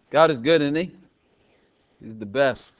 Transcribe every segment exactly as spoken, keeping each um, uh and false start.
God is good, isn't He? He's the best.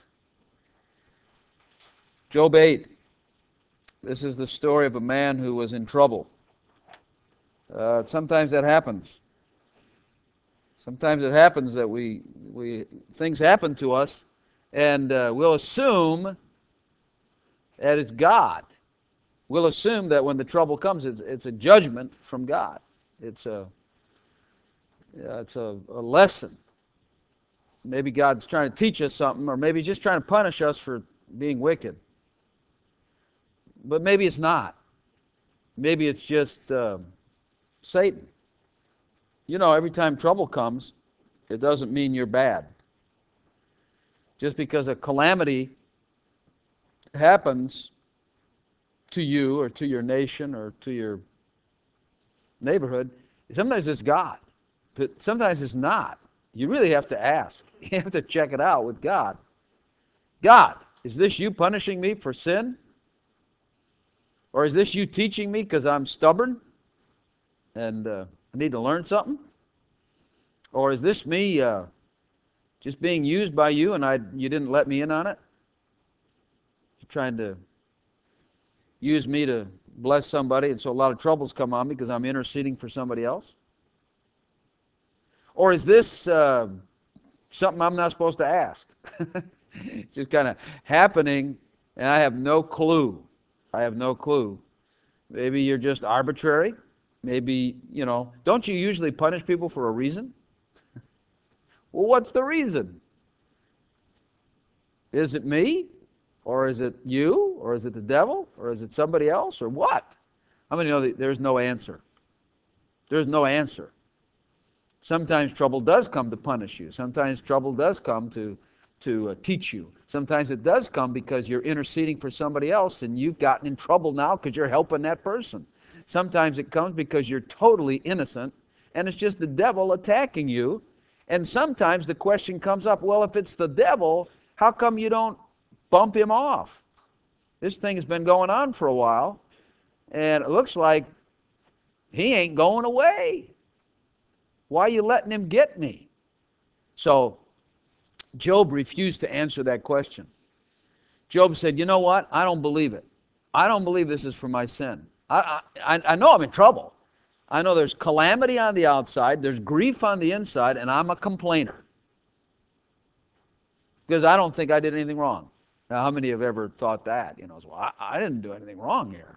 Job eight. This is the story of a man who was in trouble. Uh, sometimes that happens. Sometimes it happens that we, we things happen to us, and uh, we'll assume that it's God. We'll assume that when the trouble comes, it's, it's a judgment from God. It's a, yeah, it's a, a lesson. Maybe God's trying to teach us something, or maybe He's just trying to punish us for being wicked. But maybe it's not. Maybe it's just uh, Satan. You know, every time trouble comes, it doesn't mean you're bad. Just because a calamity happens to you or to your nation or to your neighborhood, sometimes it's God, but sometimes it's not. You really have to ask. You have to check it out with God. God, is this you punishing me for sin? Or is this you teaching me because I'm stubborn and uh, I need to learn something? Or is this me uh, just being used by you and I you didn't let me in on it? You're trying to use me to bless somebody, and so a lot of troubles come on me because I'm interceding for somebody else? Or is this uh, something I'm not supposed to ask? It's just kind of happening, and I have no clue. I have no clue. Maybe you're just arbitrary. Maybe, you know, don't you usually punish people for a reason? Well, what's the reason? Is it me? Or is it you? Or is it the devil? Or is it somebody else? Or what? How many know that there's no answer? There's no answer. Sometimes trouble does come to punish you. Sometimes trouble does come to, to uh, teach you. Sometimes it does come because you're interceding for somebody else and you've gotten in trouble now because you're helping that person. Sometimes it comes because you're totally innocent and it's just the devil attacking you. And sometimes the question comes up, well, if it's the devil, how come you don't bump him off? This thing has been going on for a while, and it looks like he ain't going away. Why are you letting him get me? So Job refused to answer that question. Job said, you know what? I don't believe it. I don't believe this is for my sin. I, I, I know I'm in trouble. I know there's calamity on the outside, there's grief on the inside, and I'm a complainer. Because I don't think I did anything wrong. Now, how many have ever thought that? You know, well, I, I didn't do anything wrong here.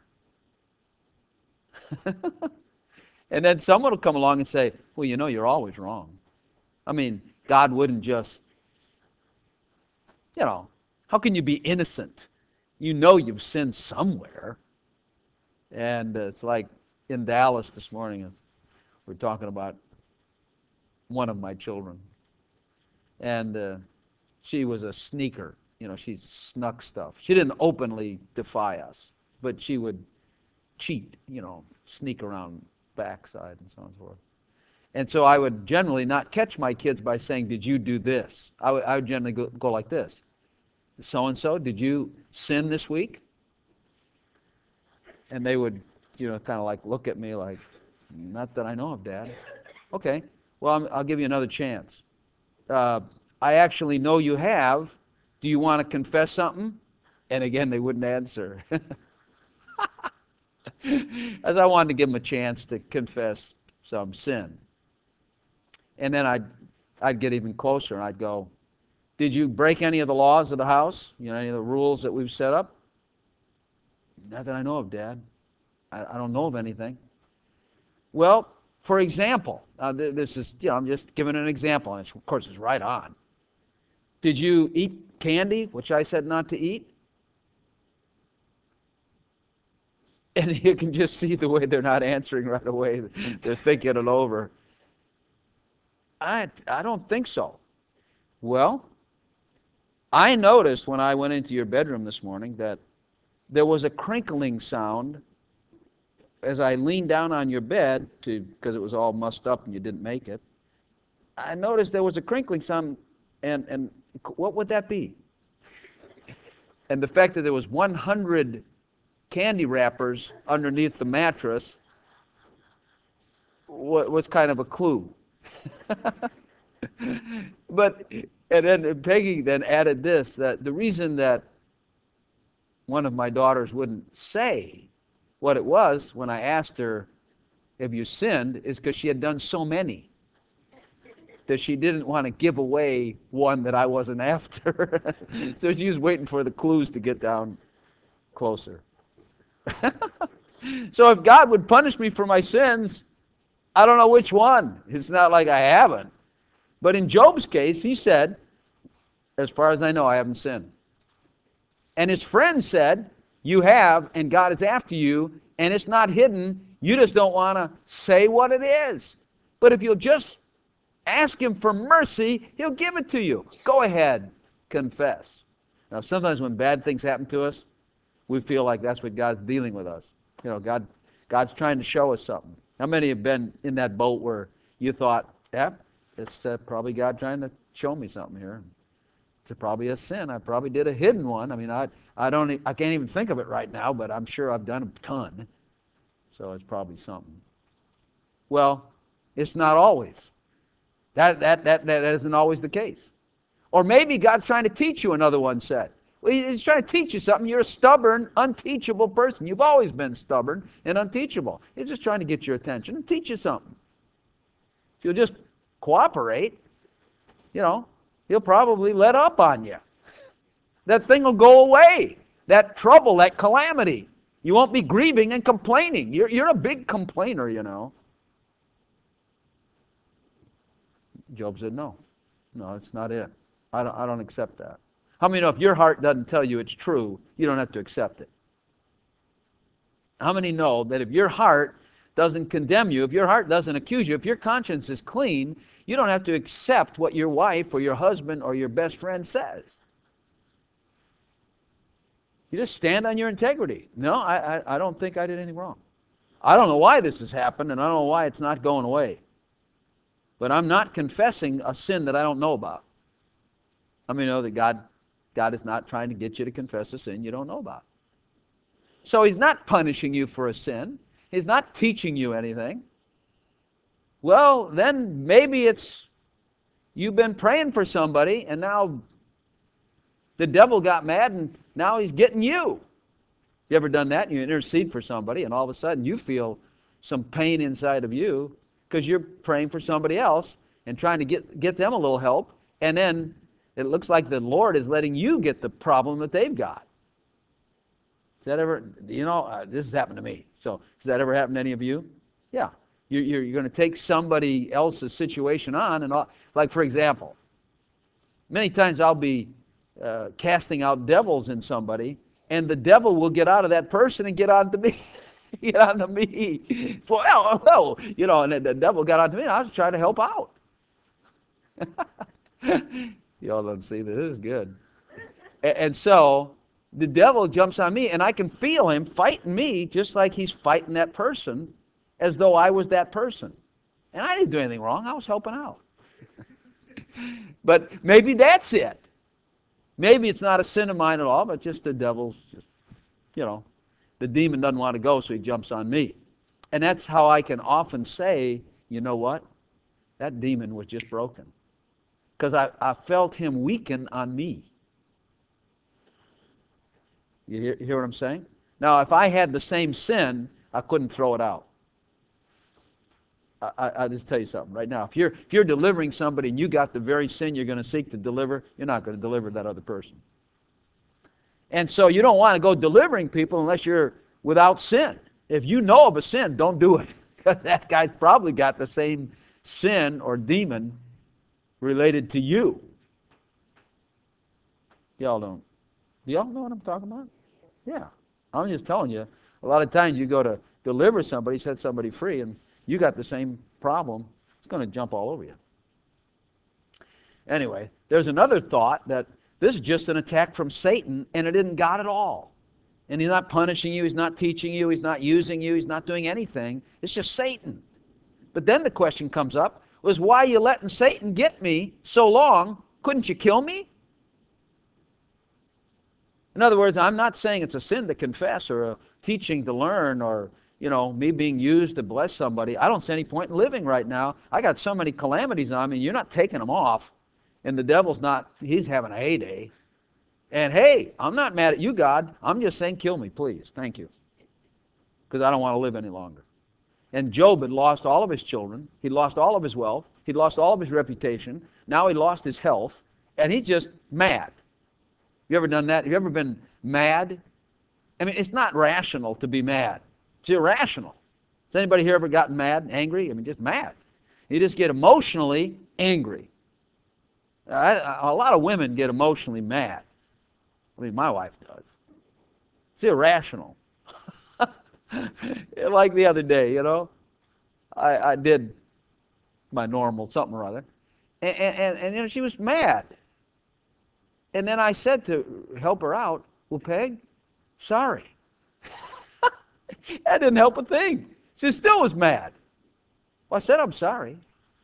And then someone will come along and say, well, you know, you're always wrong. I mean, God wouldn't just, you know, how can you be innocent? You know you've sinned somewhere. And uh, it's like in Dallas this morning, we're talking about one of my children. And uh, she was a sneaker. You know, she snuck stuff. She didn't openly defy us, but she would cheat, you know, sneak around backside and so on and so forth. And so I would generally not catch my kids by saying, did you do this? I would, I would generally go, go like this. So-and-so, did you sin this week? And they would, you know, kind of like look at me like, not that I know of, Dad. Okay, well, I'm, I'll give you another chance. Uh, I actually know you have. Do you want to confess something? And again, they wouldn't answer. As I wanted to give them a chance to confess some sin. And then I'd, I'd get even closer and I'd go, did you break any of the laws of the house? You know, any of the rules that we've set up? Not that I know of, Dad. I, I don't know of anything. Well, for example, uh, th- this is, you know, I'm just giving an example, and it's, of course it's right on. Did you eat candy, which I said not to eat? And you can just see the way they're not answering right away. They're thinking it over. I, I don't think so. Well, I noticed when I went into your bedroom this morning that there was a crinkling sound as I leaned down on your bed, to because it was all mussed up and you didn't make it. I noticed there was a crinkling sound, and, and what would that be? And the fact that there was one hundred candy wrappers underneath the mattress was kind of a clue. But, and then Peggy then added this, that the reason that one of my daughters wouldn't say what it was when I asked her, have you sinned, is because she had done so many that she didn't want to give away one that I wasn't after. So she was waiting for the clues to get down closer. So if God would punish me for my sins, I don't know which one. It's not like I haven't. But in Job's case, he said, as far as I know, I haven't sinned. And his friend said, you have, and God is after you, and it's not hidden. You just don't want to say what it is. But if you'll just ask him for mercy, he'll give it to you. Go ahead, confess. Now, sometimes when bad things happen to us, we feel like that's what God's dealing with us. You know, God, God's trying to show us something. How many have been in that boat where you thought, yeah, it's uh, probably God trying to show me something here. It's probably a sin. I probably did a hidden one. I mean, I, I don't, I can't even think of it right now, but I'm sure I've done a ton. So it's probably something. Well, it's not always. That, that, that, that isn't always the case. Or maybe God's trying to teach you, another one said. Well, he's trying to teach you something. You're a stubborn, unteachable person. You've always been stubborn and unteachable. He's just trying to get your attention and teach you something. If you'll just cooperate, you know, he'll probably let up on you. That thing will go away. That trouble, that calamity. You won't be grieving and complaining. You're, you're a big complainer, you know. Job said, no. No, it's not it. I don't, I don't accept that. How many know if your heart doesn't tell you it's true, you don't have to accept it? How many know that if your heart doesn't condemn you, if your heart doesn't accuse you, if your conscience is clean, you don't have to accept what your wife or your husband or your best friend says? You just stand on your integrity. No, I, I, I don't think I did anything wrong. I don't know why this has happened, and I don't know why it's not going away. But I'm not confessing a sin that I don't know about. I mean, you know that God, God is not trying to get you to confess a sin you don't know about. So he's not punishing you for a sin. He's not teaching you anything. Well, then maybe it's you've been praying for somebody, and now the devil got mad, and now he's getting you. You ever done that? You intercede for somebody, and all of a sudden you feel some pain inside of you because you're praying for somebody else and trying to get, get them a little help, and then it looks like the Lord is letting you get the problem that they've got. Has that ever, you know, uh, this has happened to me. So, has that ever happened to any of you? Yeah. You're, you're, you're going to take somebody else's situation on, and all, like, for example, many times I'll be uh, casting out devils in somebody, and the devil will get out of that person and get onto me. Get onto me. Well, oh, oh, you know, and the devil got onto me, and I was trying to help out. Y'all don't see this. This is good. And, and so the devil jumps on me, and I can feel him fighting me just like he's fighting that person, as though I was that person. And I didn't do anything wrong. I was helping out. But maybe that's it. Maybe it's not a sin of mine at all, but just the devil's, just, you know, the demon doesn't want to go, so he jumps on me. And that's how I can often say, you know what? That demon was just broken. Because I, I felt him weaken on me. You hear, you hear what I'm saying? Now, if I had the same sin, I couldn't throw it out. I, I, I'll just tell you something right now. If you're, if you're delivering somebody and you got the very sin you're going to seek to deliver, you're not going to deliver that other person. And so you don't want to go delivering people unless you're without sin. If you know of a sin, don't do it. Because that guy's probably got the same sin or demon related to you. Y'all don't. Do y'all know what I'm talking about? Yeah. I'm just telling you, a lot of times you go to deliver somebody, set somebody free, and you got the same problem, it's going to jump all over you. Anyway, there's another thought that this is just an attack from Satan, and it isn't God at all. And he's not punishing you, he's not teaching you, he's not using you, he's not doing anything. It's just Satan. But then the question comes up, was why are you letting Satan get me so long? Couldn't you kill me? In other words, I'm not saying it's a sin to confess or a teaching to learn or, you know, me being used to bless somebody. I don't see any point in living right now. I got so many calamities on me, you're not taking them off. And the devil's not, he's having a heyday. And hey, I'm not mad at you, God. I'm just saying, kill me, please. Thank you. Because I don't want to live any longer. And Job had lost all of his children. He'd lost all of his wealth. He'd lost all of his reputation. Now he lost his health. And he's just mad. You ever done that? Have you ever been mad? I mean, it's not rational to be mad. It's irrational. Has anybody here ever gotten mad, angry? I mean, just mad. You just get emotionally angry. I, a lot of women get emotionally mad. I mean, my wife does. It's irrational. Like the other day, you know, I, I did my normal something or other, and, and, and you know, she was mad. And then I said to help her out, well, Peg, sorry. That didn't help a thing. She still was mad. Well, I said, I'm sorry.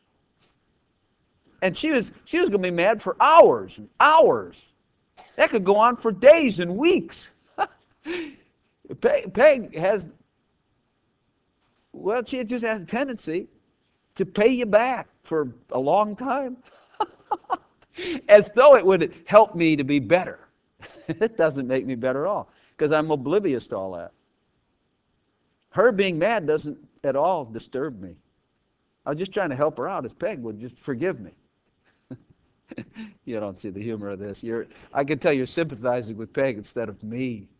And she was she was going to be mad for hours and hours. That could go on for days and weeks. Peg, Peg has, well, she just has a tendency to pay you back for a long time. As though it would help me to be better. It doesn't make me better at all, because I'm oblivious to all that. Her being mad doesn't at all disturb me. I was just trying to help her out, as Peg would just forgive me. You don't see the humor of this. You're, I can tell you're sympathizing with Peg instead of me.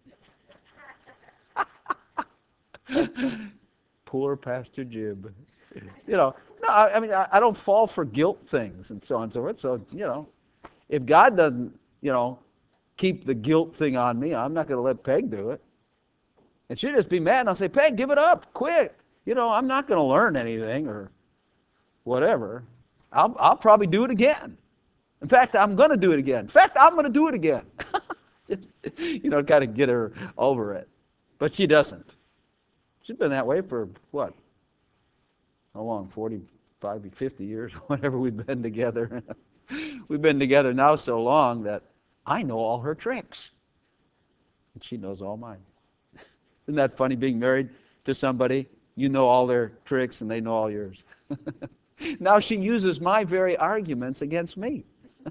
Poor Pastor Jib. You know, no, I, I mean, I, I don't fall for guilt things and so on and so forth. So, you know, if God doesn't, you know, keep the guilt thing on me, I'm not going to let Peg do it. And she'll just be mad, and I'll say, Peg, give it up, quick. You know, I'm not going to learn anything or whatever. I'll, I'll probably do it again. In fact, I'm going to do it again. In fact, I'm going to do it again. Just, you know, kind of get her over it. But she doesn't. She's been that way for, what? How long? forty-five, fifty years, whatever we've been together. We've been together now so long that I know all her tricks. And she knows all mine. Isn't that funny, being married to somebody? You know all their tricks and they know all yours. Now she uses my very arguments against me.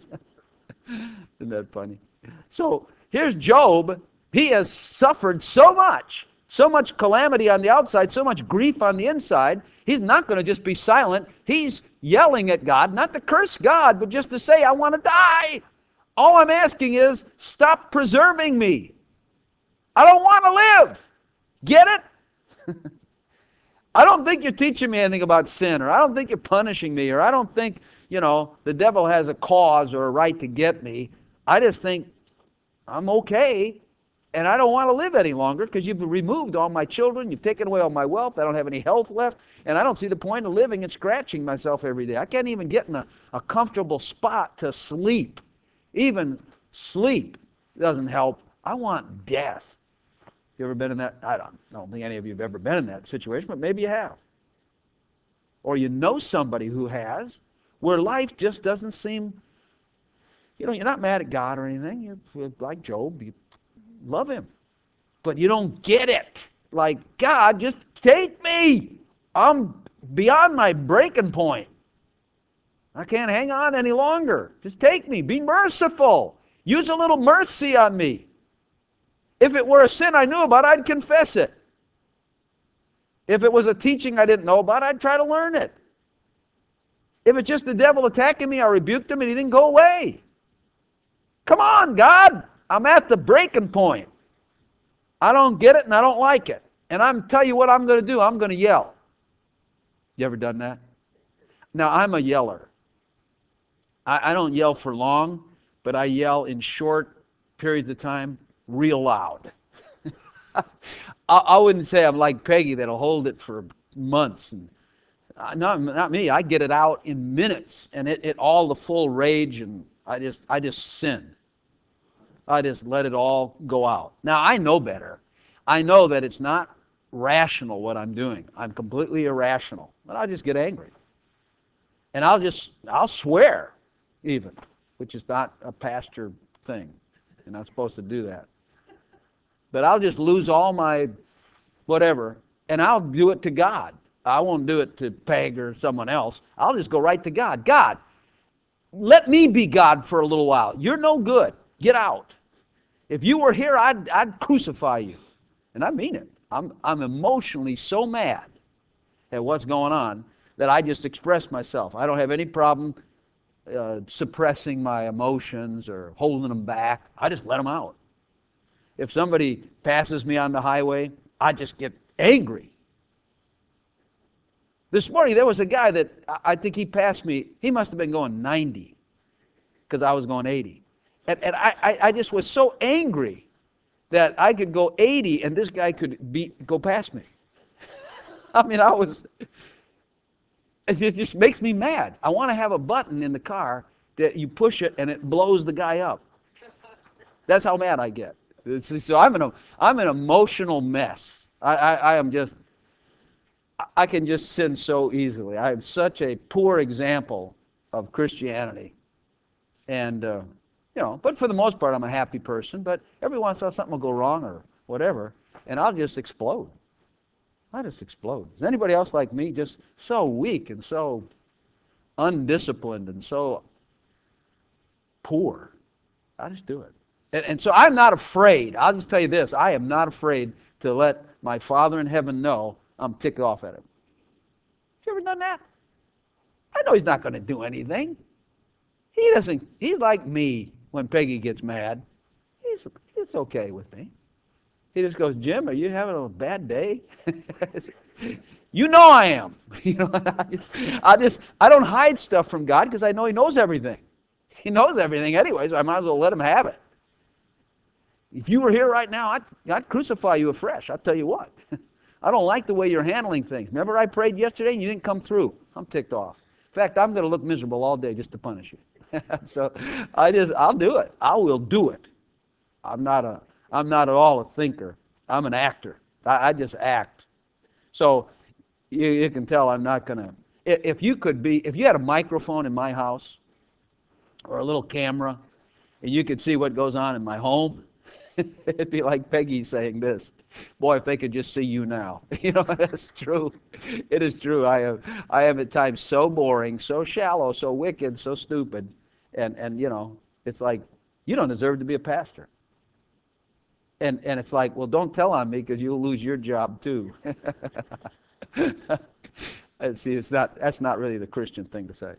Isn't that funny? So here's Job. He has suffered so much, so much calamity on the outside, so much grief on the inside. He's not going to just be silent. He's yelling at God, not to curse God, but just to say, I want to die. All I'm asking is, stop preserving me. I don't want to live. Get it? I don't think you're teaching me anything about sin, or I don't think you're punishing me, or I don't think, you know, the devil has a cause or a right to get me. I just think I'm okay, and I don't want to live any longer because you've removed all my children, you've taken away all my wealth, I don't have any health left, and I don't see the point of living and scratching myself every day. I can't even get in a, a comfortable spot to sleep. Even sleep doesn't help. I want death. You ever been in that? I don't, I don't think any of you have ever been in that situation, but maybe you have. Or you know somebody who has, where life just doesn't seem, you know, you're not mad at God or anything. You're like Job, you love him. But you don't get it. Like, God, just take me. I'm beyond my breaking point. I can't hang on any longer. Just take me. Be merciful. Use a little mercy on me. If it were a sin I knew about, I'd confess it. If it was a teaching I didn't know about, I'd try to learn it. If it's just the devil attacking me, I rebuked him and he didn't go away. Come on, God. I'm at the breaking point. I don't get it and I don't like it. And I'm tell you what I'm going to do. I'm going to yell. You ever done that? Now, I'm a yeller. I, I don't yell for long, but I yell in short periods of time real loud. I, I wouldn't say I'm like Peggy that'll hold it for months. And uh, not, not me. I get it out in minutes, and it, it all the full rage, and I just I just sin. I just let it all go out. Now I know better. I know that it's not rational what I'm doing. I'm completely irrational, but I just get angry, and I'll just I'll swear, even, which is not a pastor thing. You're not supposed to do that. But I'll just lose all my whatever, and I'll do it to God. I won't do it to Peg or someone else. I'll just go right to God. God, let me be God for a little while. You're no good. Get out. If you were here, I'd, I'd crucify you. And I mean it. I'm, I'm emotionally so mad at what's going on that I just express myself. I don't have any problem uh, suppressing my emotions or holding them back. I just let them out. If somebody passes me on the highway, I just get angry. This morning, there was a guy that I think he passed me. He must have been going ninety because I was going eighty. And, and I, I, I just was so angry that I could go eighty and this guy could be, go past me. I mean, I was, it just makes me mad. I want to have a button in the car that you push it and it blows the guy up. That's how mad I get. It's, so I'm an, I'm an emotional mess. I, I, I am just, I can just sin so easily. I am such a poor example of Christianity. And, uh, you know, but for the most part, I'm a happy person. But every once in a while, something will go wrong or whatever, and I'll just explode. I just explode. Is anybody else like me? Just so weak and so undisciplined and so poor. I just do it. And, and so I'm not afraid. I'll just tell you this. I am not afraid to let my Father in heaven know I'm ticked off at him. Have you ever done that? I know he's not going to do anything. He doesn't, he's like me when Peggy gets mad. He's, it's okay with me. He just goes, Jim, are you having a bad day? You know I am. You know, I just, I just, I don't hide stuff from God because I know he knows everything. He knows everything anyway, so I might as well let him have it. If you were here right now, I'd, I'd crucify you afresh. I'll tell you what. I don't like the way you're handling things. Remember I prayed yesterday and you didn't come through. I'm ticked off. In fact, I'm going to look miserable all day just to punish you. So I just, I'll do it. I will do it. I'm not a, I'm not at all a thinker. I'm an actor. I, I just act. So you, you can tell I'm not going to, if you could be, if you had a microphone in my house or a little camera and you could see what goes on in my home, it'd be like Peggy saying this. Boy, if they could just see you now. You know, that's true. It is true. I am, I am at times so boring, so shallow, so wicked, so stupid. And, and you know, it's like, you don't deserve to be a pastor. And, and it's like, well, don't tell on me because you'll lose your job too. See, it's not, that's not really the Christian thing to say.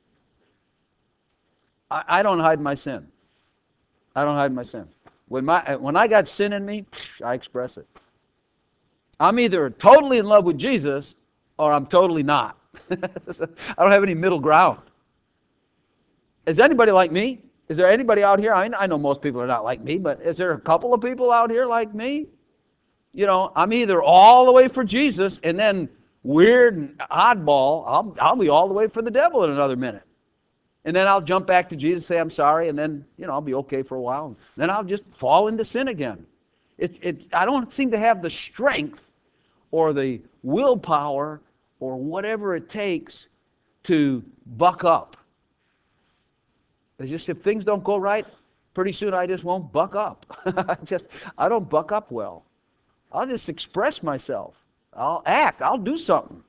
I, I don't hide my sin. I don't hide my sin. When my when I got sin in me, I express it. I'm either totally in love with Jesus or I'm totally not. I don't have any middle ground. Is anybody like me? Is there anybody out here? I mean, I know most people are not like me, but is there a couple of people out here like me? You know, I'm either all the way for Jesus and then weird and oddball, I'll, I'll be all the way for the devil in another minute. And then I'll jump back to Jesus, say I'm sorry, and then, you know, I'll be okay for a while. Then I'll just fall into sin again. It, it, I don't seem to have the strength or the willpower or whatever it takes to buck up. It's just if things don't go right, pretty soon I just won't buck up. I just, I don't buck up well. I'll just express myself. I'll act. I'll do something.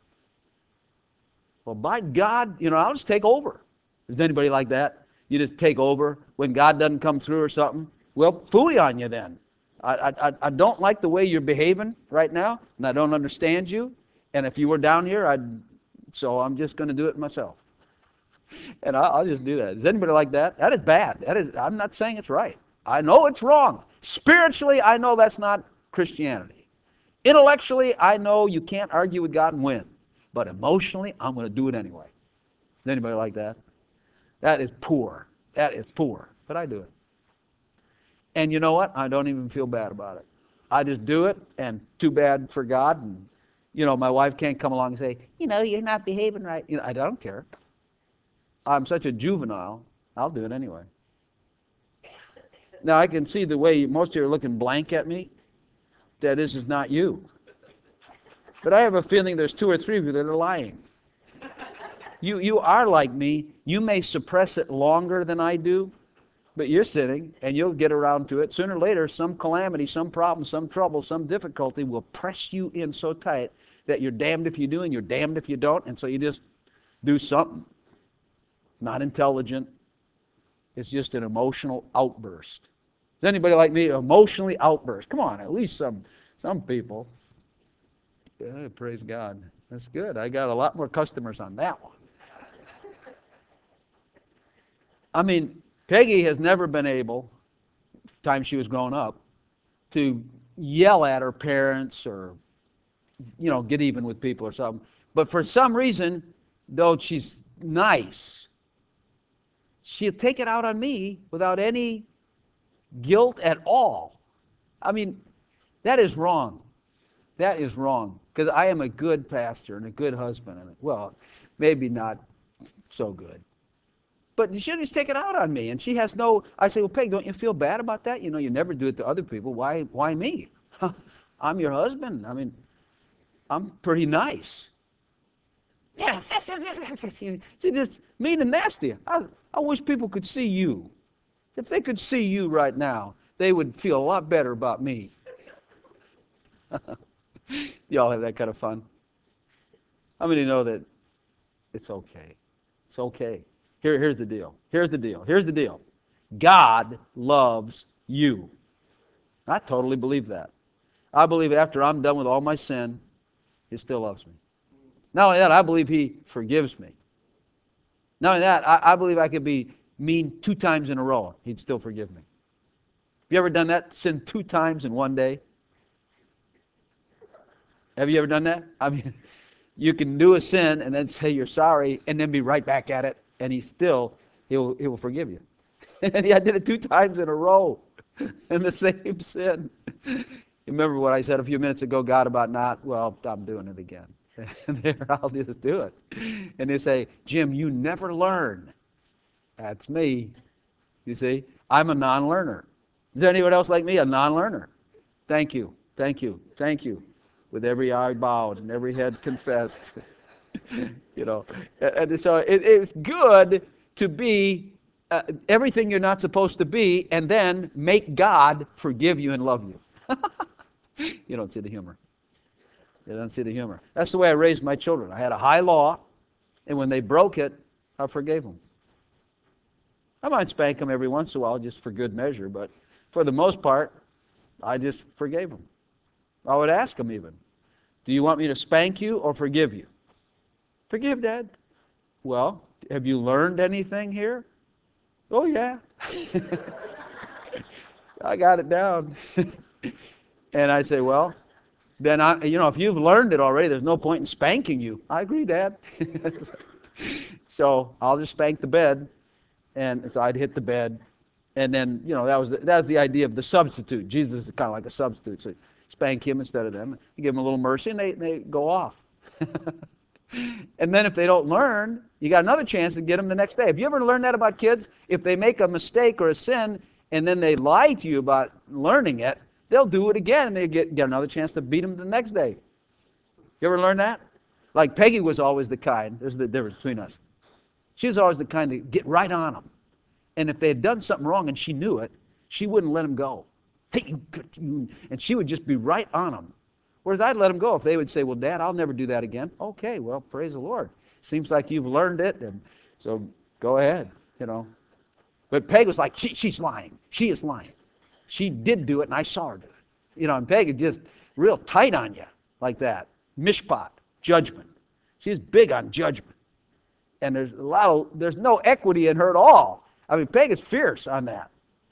Well, by God, you know, I'll just take over. Is anybody like that? You just take over when God doesn't come through or something? Well, phooey on you then. I, I, I don't like the way you're behaving right now, and I don't understand you. And if you were down here, I'd, so I'm just going to do it myself. And I'll, I'll just do that. Is anybody like that? That is bad. That is, I'm not saying it's right. I know it's wrong. Spiritually, I know that's not Christianity. Intellectually, I know you can't argue with God and win. But emotionally, I'm going to do it anyway. Is anybody like that? That is poor. That is poor. But I do it. And you know what? I don't even feel bad about it. I just do it, and too bad for God. And, you know, my wife can't come along and say, you know, you're not behaving right. You know, I don't care. I'm such a juvenile, I'll do it anyway. Now, I can see the way most of you are looking blank at me, that this is not you. But I have a feeling there's two or three of you that are lying. You, you are like me. You may suppress it longer than I do, but you're sinning, and you'll get around to it. Sooner or later, some calamity, some problem, some trouble, some difficulty will press you in so tight that you're damned if you do and you're damned if you don't, and so you just do something. not intelligent. It's just an emotional outburst. Is anybody like me emotionally outburst? Come on, at least some some people. Yeah, praise God. That's good. I got a lot more customers on that one. I mean, Peggy has never been able, time she was growing up, to yell at her parents or, you know, get even with people or something. But for some reason, though she's nice, she'll take it out on me without any guilt at all. I mean, that is wrong. That is wrong. Because I am a good pastor and a good husband. And, well, maybe not so good. But she'll just take it out on me. And she has no, I say, well, Peg, don't you feel bad about that? You know, you never do it to other people. Why, why me? I'm your husband. I mean, I'm pretty nice. Yeah, she's just mean and nasty. I, I wish people could see you. If they could see you right now, they would feel a lot better about me. Y'all have that kind of fun? How many know that it's okay? It's okay. Here, here's the deal. Here's the deal. Here's the deal. God loves you. I totally believe that. I believe after I'm done with all my sin, He still loves me. Not only that, I believe He forgives me. Not only that, I, I believe I could be mean two times in a row. He'd still forgive me. Have you ever done that? Sin two times in one day? Have you ever done that? I mean, you can do a sin and then say you're sorry and then be right back at it, and He still, He'll, he will forgive you. And I did it two times in a row in the same sin. You remember what I said a few minutes ago, God, about not, well, I'm doing it again. And there, I'll just do it. And they say, Jim, you never learn. That's me. You see, I'm a non-learner. Is there anyone else like me, a non-learner? Thank you, thank you, thank you. With every eye bowed and every head confessed. You know, and so it, it's good to be uh, everything you're not supposed to be, and then make God forgive you and love you. You don't see the humor. You don't see the humor. That's the way I raised my children. I had a high law, and when they broke it, I forgave them. I might spank them every once in a while just for good measure, but for the most part, I just forgave them. I would ask them even, do you want me to spank you or forgive you? Forgive, Dad. Well, have you learned anything here? Oh, yeah. I got it down. And I say, well, then, I, you know, if you've learned it already, there's no point in spanking you. I agree, Dad. So I'll just spank the bed. And so I'd hit the bed. And then, you know, that was the, that was the idea of the substitute. Jesus is kind of like a substitute. So spank him instead of them. You give them a little mercy, and they, they go off. And then if they don't learn, you got another chance to get them the next day. Have you ever learned that about kids? If they make a mistake or a sin, and then they lie to you about learning it, they'll do it again, and they get, get another chance to beat them the next day. You ever learn that? Like Peggy was always the kind, this is the difference between us. She was always the kind to get right on them. And if they had done something wrong and she knew it, she wouldn't let them go. Hey, you, you, and she would just be right on them. Whereas I'd let them go if they would say, well, Dad, I'll never do that again. Okay, well, praise the Lord. Seems like you've learned it, and so go ahead, you know. But Peg was like, she, she's lying. She is lying. She did do it, and I saw her do it. You know, and Peg is just real tight on you like that. Mishpat, judgment. She's big on judgment. And there's a lot of, there's no equity in her at all. I mean, Peg is fierce on that.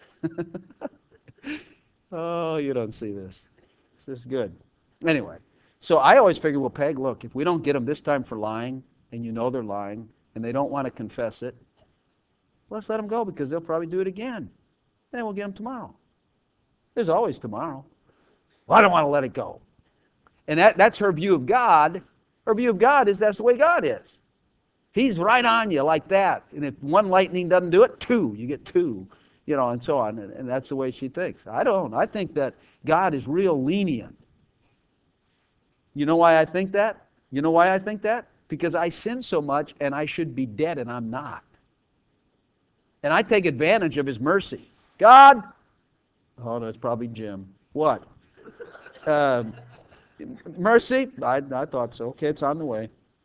Oh, you don't see this. This is good. Anyway, so I always figure, well, Peg, look, if we don't get them this time for lying, and you know they're lying, and they don't want to confess it, let's let them go because they'll probably do it again. Then we'll get them tomorrow. There's always tomorrow. Well, I don't want to let it go. And that, that's her view of God. Her view of God is that's the way God is. He's right on you like that. And if one lightning doesn't do it, two. You get two. You know, and so on. And, and that's the way she thinks. I don't. I think that God is real lenient. You know why I think that? You know why I think that? Because I sin so much and I should be dead and I'm not. And I take advantage of His mercy. God, oh, that's probably Jim. What? Uh, mercy? I, I thought so. Okay, it's on the way.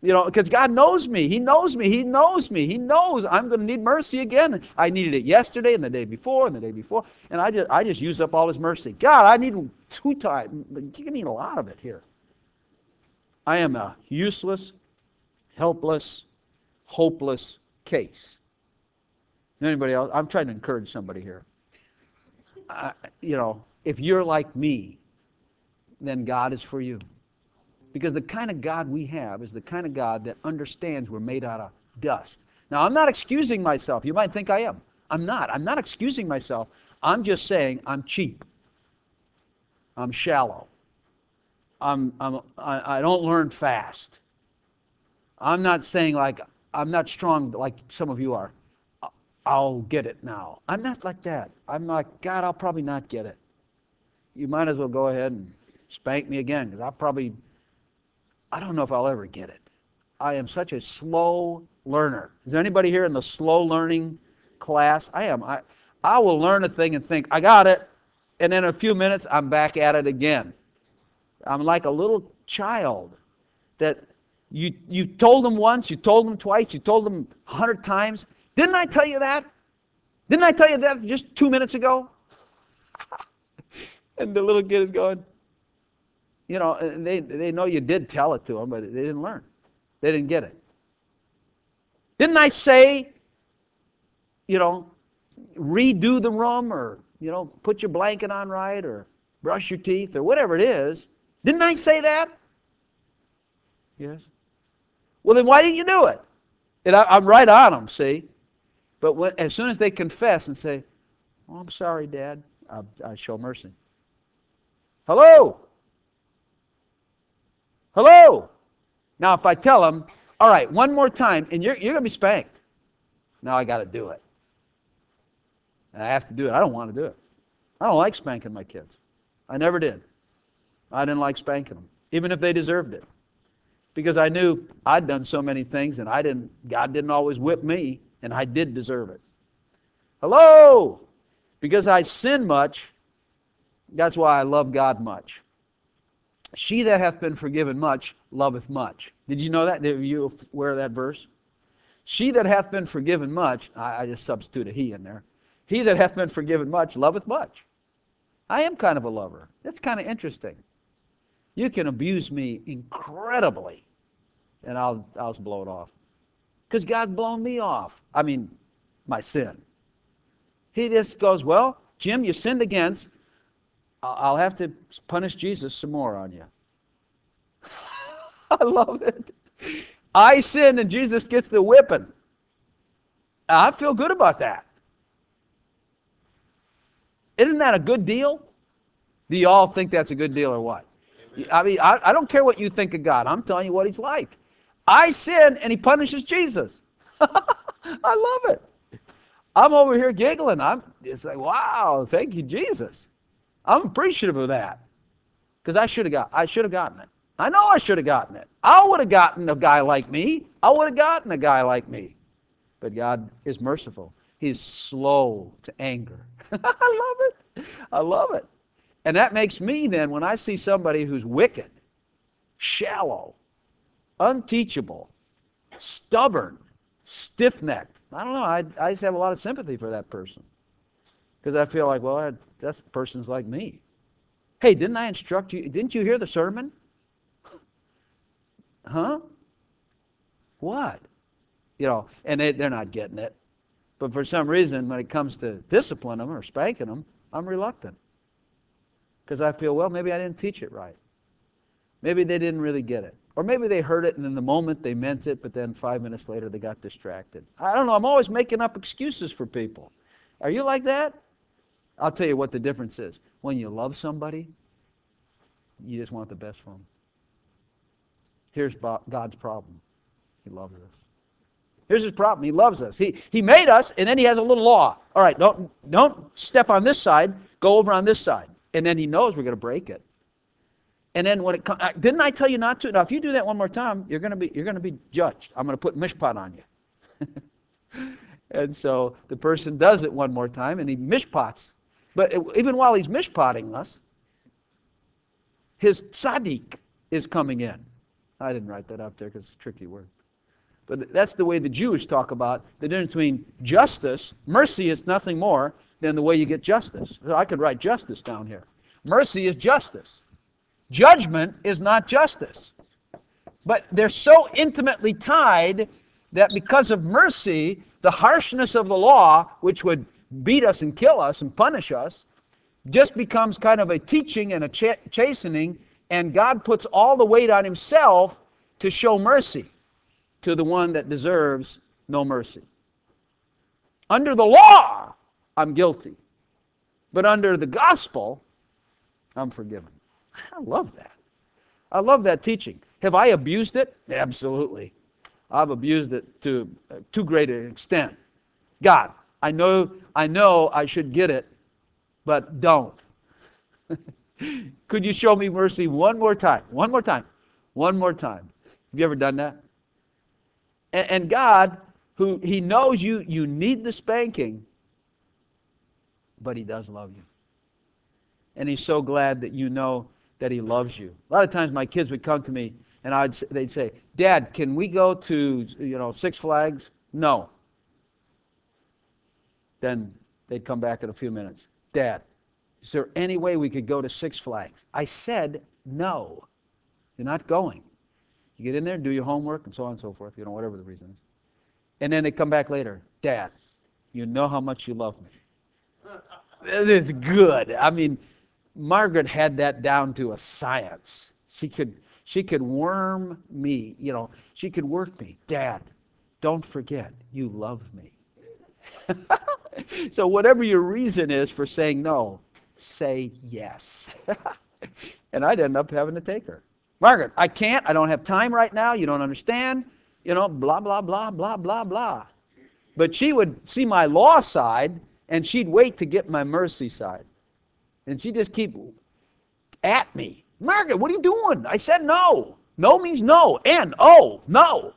You know, because God knows me. He knows me. He knows me. He knows I'm going to need mercy again. I needed it yesterday and the day before and the day before. And I just, I just used up all His mercy. God, I need two times. Give me a lot of it here. I am a useless, helpless, hopeless case. Anybody else? I'm trying to encourage somebody here. I, you know, if you're like me, then God is for you. Because the kind of God we have is the kind of God that understands we're made out of dust. Now, I'm not excusing myself. You might think I am. I'm not. I'm not excusing myself. I'm just saying I'm cheap. I'm shallow. I'm, I'm, I, I don't learn fast. I'm not saying like, I'm not strong like some of you are. I'll get it now. I'm not like that. I'm like, God, I'll probably not get it. You might as well go ahead and spank me again, because I'll probably, I don't know if I'll ever get it. I am such a slow learner. Is there anybody here in the slow learning class? I am. I, I will learn a thing and think, I got it. And then in a few minutes, I'm back at it again. I'm like a little child that you, you told them once, you told them twice, you told them a hundred times. Didn't I tell you that? Didn't I tell you that just two minutes ago? And the little kid is going, you know, and they, they know you did tell it to them, but they didn't learn. They didn't get it. Didn't I say, you know, redo the room, or, you know, put your blanket on right, or brush your teeth, or whatever it is? Didn't I say that? Yes. Well, then why didn't you do it? And I, I'm right on them, see? But when, as soon as they confess and say, oh, I'm sorry, Dad, I, I show mercy. Hello? Hello? Now, if I tell them, all right, one more time, and you're, you're going to be spanked. Now I got to do it. And I have to do it. I don't want to do it. I don't like spanking my kids. I never did. I didn't like spanking them, even if they deserved it. Because I knew I'd done so many things, and I didn't. God didn't always whip me, and I did deserve it. Hello? Because I sin much, that's why I love God much. She that hath been forgiven much, loveth much. Did you know that? Did you aware of that verse? She that hath been forgiven much, I, I just substitute a he in there. He that hath been forgiven much, loveth much. I am kind of a lover. That's kind of interesting. You can abuse me incredibly, and I'll, I'll just blow it off. Because God's blown me off. I mean, my sin. He just goes, well, Jim, you sinned against. I'll have to punish Jesus some more on you. I love it. I sin and Jesus gets the whipping. I feel good about that. Isn't that a good deal? Do you all think that's a good deal or what? Amen. I mean, I, I don't care what you think of God. I'm telling you what He's like. I sin and He punishes Jesus. I love it. I'm over here giggling. I'm just like, wow, thank you, Jesus. I'm appreciative of that. Because I should have got I should have gotten it. I know I should have gotten it. I would have gotten a guy like me. I would have gotten a guy like me. But God is merciful. He's slow to anger. I love it. I love it. And that makes me then, when I see somebody who's wicked, shallow, unteachable, stubborn, stiff-necked, I don't know, I, I just have a lot of sympathy for that person. Because I feel like, well, I, that person's like me. Hey, didn't I instruct you? Didn't you hear the sermon? Huh? What? You know, and they, they're not getting it. But for some reason, when it comes to disciplining them or spanking them, I'm reluctant. Because I feel, well, maybe I didn't teach it right. Maybe they didn't really get it. Or maybe they heard it and in the moment they meant it, but then five minutes later they got distracted. I don't know. I'm always making up excuses for people. Are you like that? I'll tell you what the difference is. When you love somebody, you just want the best for them. Here's God's problem. He loves us. Here's His problem. He loves us. He, he made us, and then He has a little law. All right, don't, don't step on this side. Go over on this side. And then He knows we're going to break it. And then when it comes, didn't I tell you not to? Now, if you do that one more time, you're going to be you're going to be judged. I'm going to put mishpat on you. And so the person does it one more time, and he mishpats. But it, even while he's mishpatting us, his tzaddik is coming in. I didn't write that up there because it's a tricky word. But that's the way the Jews talk about the difference between justice. Mercy is nothing more than the way you get justice. So I could write justice down here. Mercy is justice. Judgment is not justice. But they're so intimately tied that because of mercy, the harshness of the law, which would beat us and kill us and punish us, just becomes kind of a teaching and a ch- chastening, and God puts all the weight on himself to show mercy to the one that deserves no mercy. Under the law, I'm guilty. But under the gospel, I'm forgiven. I love that. I love that teaching. Have I abused it? Absolutely. I've abused it to too great an extent. God, I know, I know I should get it, but don't. Could you show me mercy one more time? One more time. One more time. Have you ever done that? And, and God, who He knows you, you need the spanking, but He does love you. And He's so glad that you know that He loves you. A lot of times my kids would come to me and I'd they'd say, Dad, can we go to, you know, Six Flags? No. Then they'd come back in a few minutes. Dad, is there any way we could go to Six Flags? I said no. You're not going. You get in there, do your homework, and so on and so forth, you know, whatever the reason is. And then they come back later. Dad, you know how much you love me. That is good. I mean, Margaret had that down to a science. She could she could worm me, you know, she could work me. Dad, don't forget, you love me. So whatever your reason is for saying no, say yes. And I'd end up having to take her. Margaret, I can't, I don't have time right now, you don't understand, you know, blah, blah, blah, blah, blah, blah. But she would see my law side, and she'd wait to get my mercy side. And she'd just keep at me. Margaret, what are you doing? I said no. No means no. N, O, no.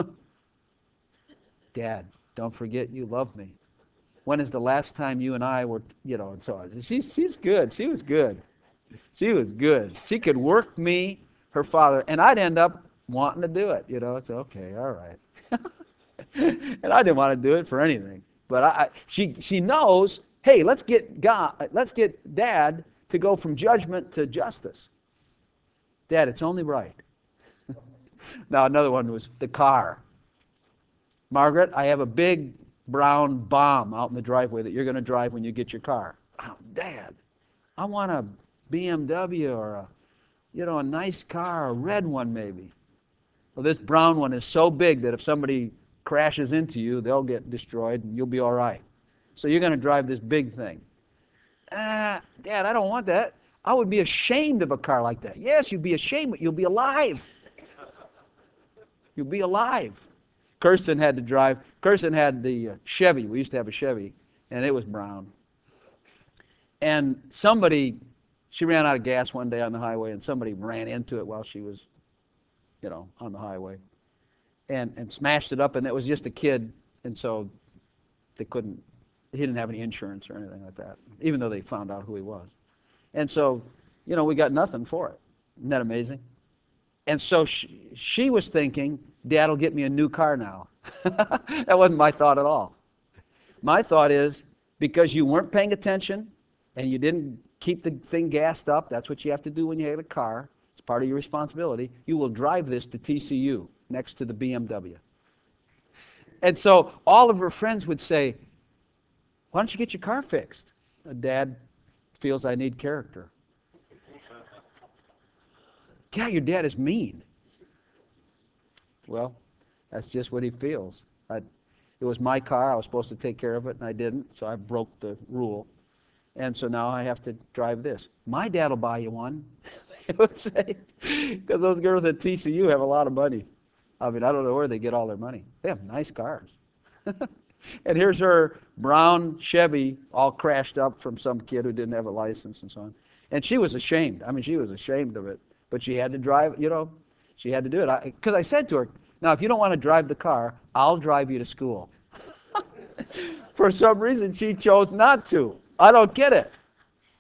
Dad, don't forget you love me. When is the last time you and I were, you know, and so on. She's, she's good. She was good. She was good. She could work me, her father, and I'd end up wanting to do it, you know. It's okay, all right. And I didn't want to do it for anything. But I, I, she, she knows, hey, let's get God, let's get Dad to go from judgment to justice. Dad, it's only right. Now another one was the car. Margaret, I have a big brown bomb out in the driveway that you're going to drive when you get your car. Oh, Dad, I want a B M W or a, you know, a nice car, a red one maybe. Well, this brown one is so big that if somebody crashes into you, they'll get destroyed and you'll be all right. So you're going to drive this big thing. Ah, Dad, I don't want that. I would be ashamed of a car like that. Yes, you'd be ashamed, but you'll be alive. You'll be alive. Kirsten had to drive. Kirsten had the uh, Chevy. We used to have a Chevy, and it was brown. And somebody, she ran out of gas one day on the highway, and somebody ran into it while she was, you know, on the highway, and and smashed it up. And it was just a kid, and so they couldn't. He didn't have any insurance or anything like that, even though they found out who he was. And so, you know, we got nothing for it. Isn't that amazing? And so she, she was thinking, Dad will get me a new car now. That wasn't my thought at all. My thought is, because you weren't paying attention and you didn't keep the thing gassed up, that's what you have to do when you have a car. It's part of your responsibility. You will drive this to T C U next to the B M W. And so all of her friends would say, why don't you get your car fixed? Dad feels I need character. God, your dad is mean. Well, that's just what he feels. I, it was my car. I was supposed to take care of it, and I didn't, so I broke the rule. And so now I have to drive this. My dad will buy you one, I would say, because those girls at T C U have a lot of money. I mean, I don't know where they get all their money. They have nice cars. And here's her brown Chevy all crashed up from some kid who didn't have a license and so on. And she was ashamed. I mean, she was ashamed of it. But she had to drive, you know, she had to do it. Because I, I said to her, now, if you don't want to drive the car, I'll drive you to school. For some reason, she chose not to. I don't get it.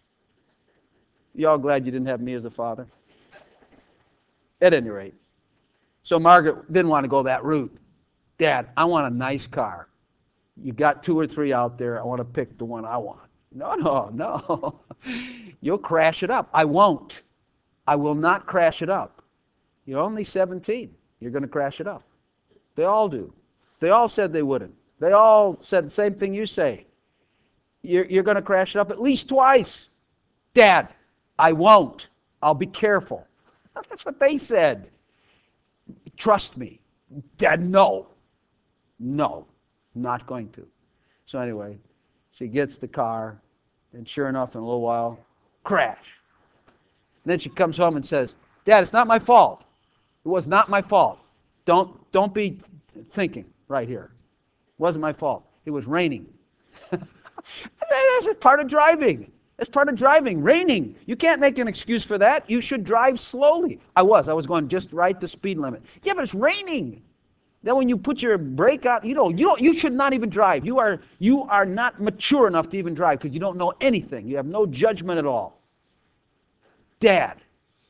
You all glad you didn't have me as a father? At any rate, So Margaret didn't want to go that route. Dad, I want a nice car. You got two or three out there. I want to pick the one I want. No, no, no. You'll crash it up. I won't. I will not crash it up. You're only seventeen. You're going to crash it up. They all do. They all said they wouldn't. They all said the same thing you say. You're, you're going to crash it up at least twice. Dad, I won't. I'll be careful. That's what they said. Trust me. Dad, no. No, not going to. So anyway, she gets the car, and sure enough, in a little while, crash. And then she comes home and says, Dad, it's not my fault. It was not my fault. Don't, don't be thinking right here. It wasn't my fault. It was raining. That's part of driving. That's part of driving. Raining. You can't make an excuse for that. You should drive slowly. I was. I was going just right the speed limit. Yeah, but it's raining. Then when you put your brake on, you know, you don't, you should not even drive. You are, you are not mature enough to even drive because you don't know anything. You have no judgment at all. Dad,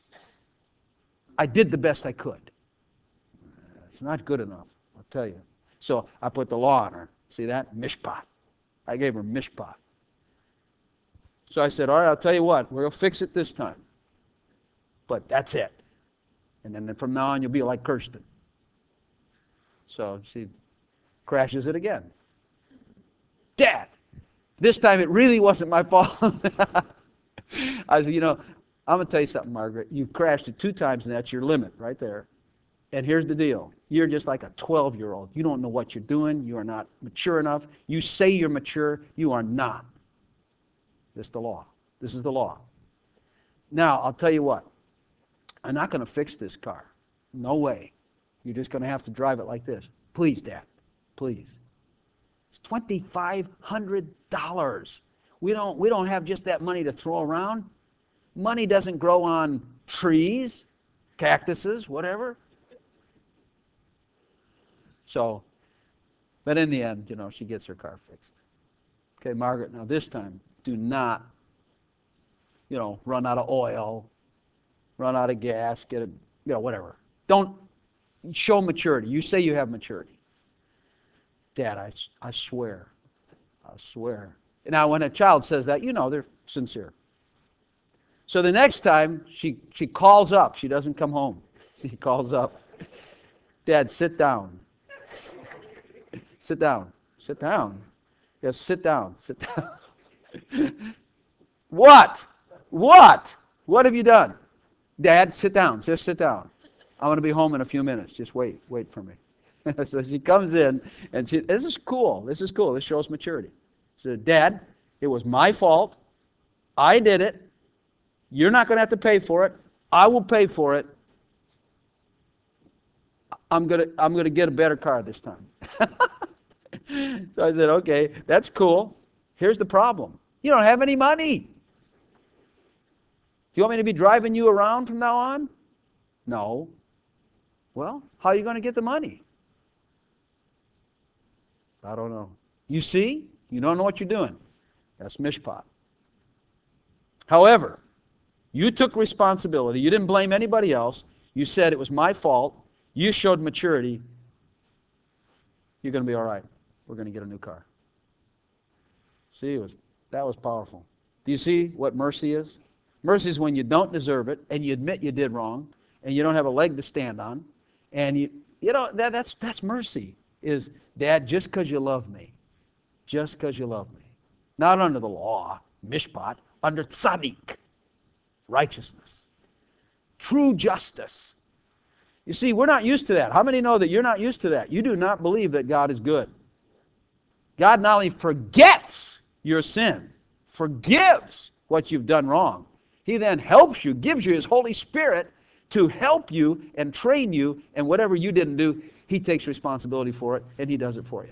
I did the best I could. It's not good enough, I'll tell you. So I put the law on her. See that? Mishpat. I gave her mishpat. So I said, all right, I'll tell you what, we'll fix it this time. But that's it. And then from now on, you'll be like Kirsten. So she crashes it again. Dad, this time it really wasn't my fault. I said, you know, I'm going to tell you something, Margaret. You crashed it two times, and that's your limit right there. And here's the deal. You're just like a twelve-year-old. You don't know what you're doing. You are not mature enough. You say you're mature. You are not. This is the law. This is the law. Now, I'll tell you what. I'm not going to fix this car. No way. You're just going to have to drive it like this. Please, Dad. Please. It's two thousand five hundred dollars. We don't, we don't have just that money to throw around. Money doesn't grow on trees, cactuses, whatever. So, but in the end, you know, she gets her car fixed. Okay, Margaret, now this time, do not, you know, run out of oil, run out of gas, get a, you know, whatever. Don't show maturity. You say you have maturity. Dad, I, I swear, I swear. Now, when a child says that, you know they're sincere. So the next time, she, she calls up. She doesn't come home. She calls up. Dad, sit down. Sit down. Sit down. Yes, sit down. Sit down. What? What? What have you done? Dad, sit down. Just sit down. I'm going to be home in a few minutes. Just wait. Wait for me. So she comes in, and she, this is cool. This is cool. This shows maturity. She said, Dad, it was my fault. I did it. You're not going to have to pay for it. I will pay for it. I'm going to, I'm going to get a better car this time. So I said, okay, that's cool. Here's the problem. You don't have any money. Do you want me to be driving you around from now on? No. Well, how are you going to get the money? I don't know. You see? You don't know what you're doing. That's mishpat. However, you took responsibility. You didn't blame anybody else. You said it was my fault. You showed maturity. You're going to be all right. We're going to get a new car. See, it was, that was powerful. Do you see what mercy is? Mercy is when you don't deserve it, and you admit you did wrong, and you don't have a leg to stand on, and you, you know, that, that's, that's mercy. Is, Dad, just because you love me, just because you love me, not under the law, mishpat, under tzaddik, righteousness, true justice. You see, we're not used to that. How many know that you're not used to that? You do not believe that God is good. God not only forgets your sin, forgives what you've done wrong, He then helps you, gives you His Holy Spirit to help you and train you, and whatever you didn't do, He takes responsibility for it, and He does it for you.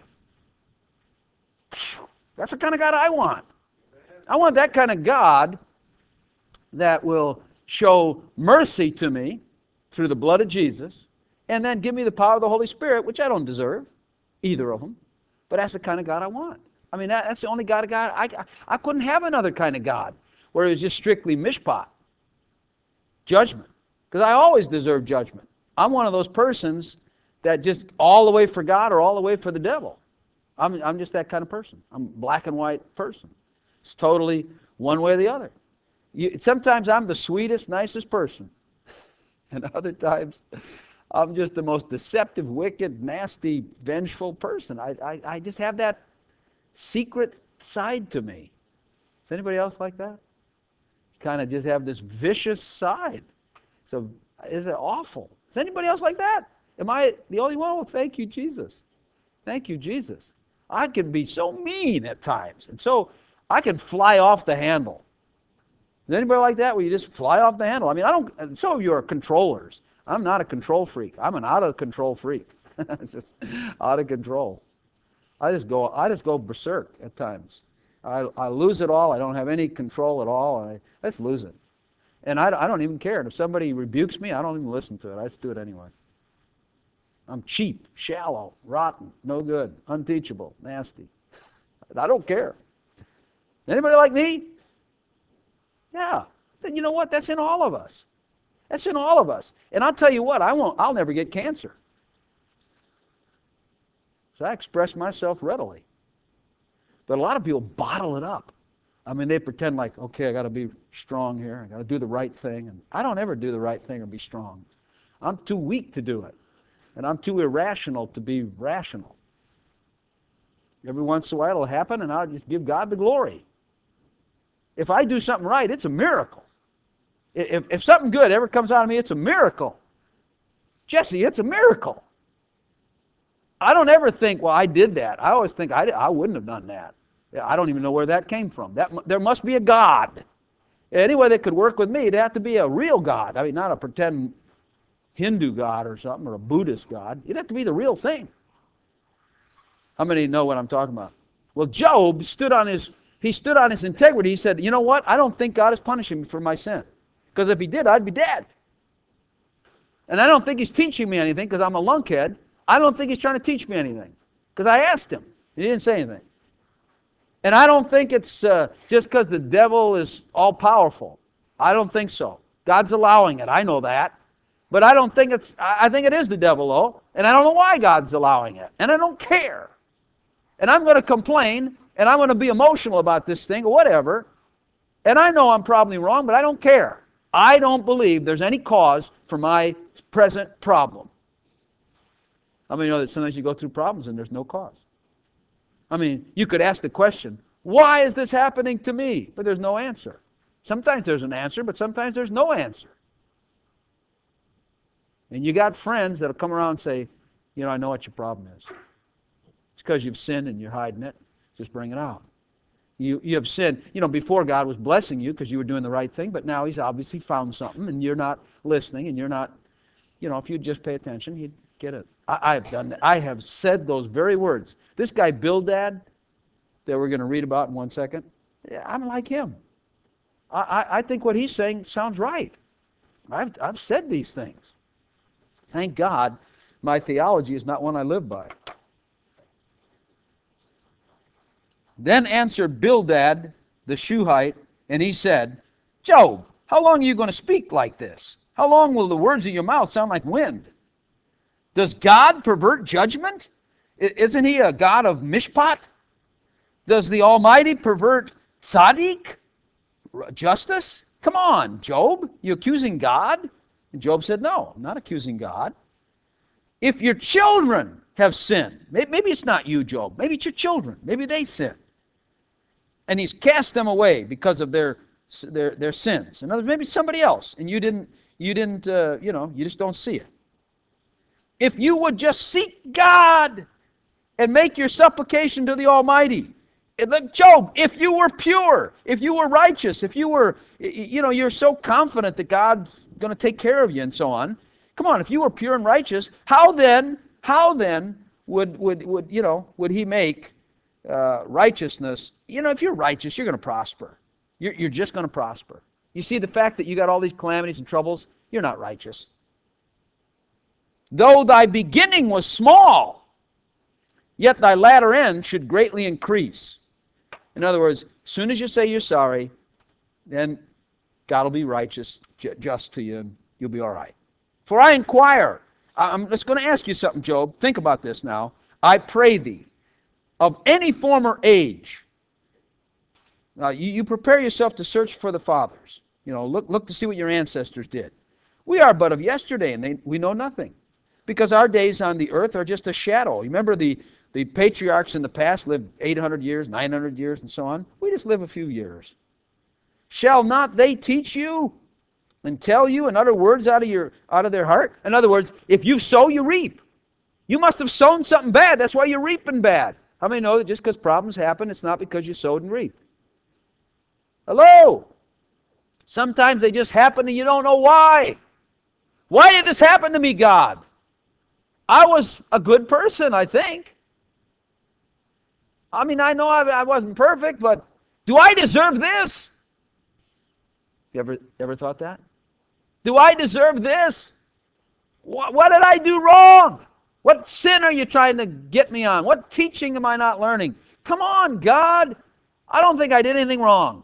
That's the kind of God I want. I want that kind of God that will show mercy to me through the blood of Jesus, and then give me the power of the Holy Spirit, which I don't deserve, either of them. But that's the kind of God I want. I mean, that, that's the only God of God. I, I couldn't have another kind of God where it was just strictly mishpat, judgment. Because I always deserve judgment. I'm one of those persons that just all the way for God or all the way for the devil. I'm, I'm just that kind of person. I'm a black and white person. It's totally one way or the other. You, sometimes I'm the sweetest, nicest person. And other times, I'm just the most deceptive, wicked, nasty, vengeful person. I, I, I just have that secret side to me. Is anybody else like that? Kind of just have this vicious side. So is it awful? Is anybody else like that? Am I the only one? Well, thank you, Jesus. Thank you, Jesus. I can be so mean at times. And so I can fly off the handle. Is anybody like that where you just fly off the handle? I mean, I don't, some of you are controllers. I'm not a control freak. I'm an out-of-control freak. It's just out of control. I just go, I just go berserk at times. I, I lose it all. I don't have any control at all. And I, I just lose it. And I, I don't even care. And if somebody rebukes me, I don't even listen to it. I just do it anyway. I'm cheap, shallow, rotten, no good, unteachable, nasty. I don't care. Anybody like me? Yeah. Then you know what? That's in all of us. That's in all of us. And I'll tell you what, I won't, I'll never get cancer. So I express myself readily. But a lot of people bottle it up. I mean, they pretend like, okay, I got to be strong here. I got to do the right thing. And I don't ever do the right thing or be strong. I'm too weak to do it. And I'm too irrational to be rational. Every once in a while it'll happen, and I'll just give God the glory. If I do something right, it's a miracle. If, if something good ever comes out of me, it's a miracle. Jesse, it's a miracle. I don't ever think, well, I did that. I always think, I, I wouldn't have done that. I don't even know where that came from. That, there must be a God. Any way that could work with me, it'd have to be a real God. I mean, not a pretend Hindu God or something, or a Buddhist God. It'd have to be the real thing. How many know what I'm talking about? Well, Job stood on his, he stood on his integrity. He said, you know what? I don't think God is punishing me for my sin. Because if he did, I'd be dead. And I don't think he's teaching me anything because I'm a lunkhead. I don't think he's trying to teach me anything. Because I asked him. He didn't say anything. And I don't think it's uh, just because the devil is all-powerful. I don't think so. God's allowing it. I know that. But I don't think it's, I think it is the devil, though. And I don't know why God's allowing it. And I don't care. And I'm going to complain, and I'm going to be emotional about this thing, or whatever. And I know I'm probably wrong, but I don't care. I don't believe there's any cause for my present problem. How many know that sometimes you go through problems and there's no cause? I mean, you could ask the question, why is this happening to me? But there's no answer. Sometimes there's an answer, but sometimes there's no answer. And you got friends that'll come around and say, you know, I know what your problem is. It's because you've sinned and you're hiding it. Just bring it out. You, you have sinned. You know, before God was blessing you because you were doing the right thing, but now he's obviously found something and you're not listening and you're not, you know, if you'd just pay attention, he'd get it. I, I have done that. I have said those very words. This guy, Bildad, that we're going to read about in one second, I'm like him. I, I, I think what he's saying sounds right. I've, I've said these things. Thank God my theology is not one I live by. Then answered Bildad the Shuhite, and he said, Job, how long are you going to speak like this? How long will the words of your mouth sound like wind? Does God pervert judgment? Isn't he a God of mishpat? Does the Almighty pervert tzaddik, justice? Come on, Job, you accusing God? And Job said, no, I'm not accusing God. If your children have sinned, maybe it's not you, Job, maybe it's your children, maybe they sinned, and he's cast them away because of their their their sins. In other words, maybe somebody else, and you didn't you didn't uh, you know you just don't see it. If you would just seek God and make your supplication to the Almighty, Job, if you were pure, if you were righteous, if you were you know you're so confident that God's going to take care of you and so on. Come on, if you were pure and righteous, how then how then would would would you know would He make Uh, righteousness, you know, if you're righteous, you're going to prosper. You're, you're just going to prosper. You see, the fact that you got all these calamities and troubles, you're not righteous. Though thy beginning was small, yet thy latter end should greatly increase. In other words, as soon as you say you're sorry, then God will be righteous, just to you, and you'll be all right. For I inquire, I'm just going to ask you something, Job. Think about this now. I pray thee, of any former age. Now, you, you prepare yourself to search for the fathers. You know, look, look to see what your ancestors did. We are but of yesterday, and they, we know nothing. Because our days on the earth are just a shadow. Remember the, the patriarchs in the past lived eight hundred years, nine hundred years, and so on? We just live a few years. Shall not they teach you and tell you and utter words out of your out of their heart? In other words, if you sow, you reap. You must have sown something bad. That's why you're reaping bad. How many know that just because problems happen, it's not because you sowed and reaped? Hello? Sometimes they just happen and you don't know why. Why did this happen to me, God? I was a good person, I think. I mean, I know I, I wasn't perfect, but do I deserve this? You ever, ever thought that? Do I deserve this? What, what did I do wrong? What sin are you trying to get me on? What teaching am I not learning? Come on, God. I don't think I did anything wrong.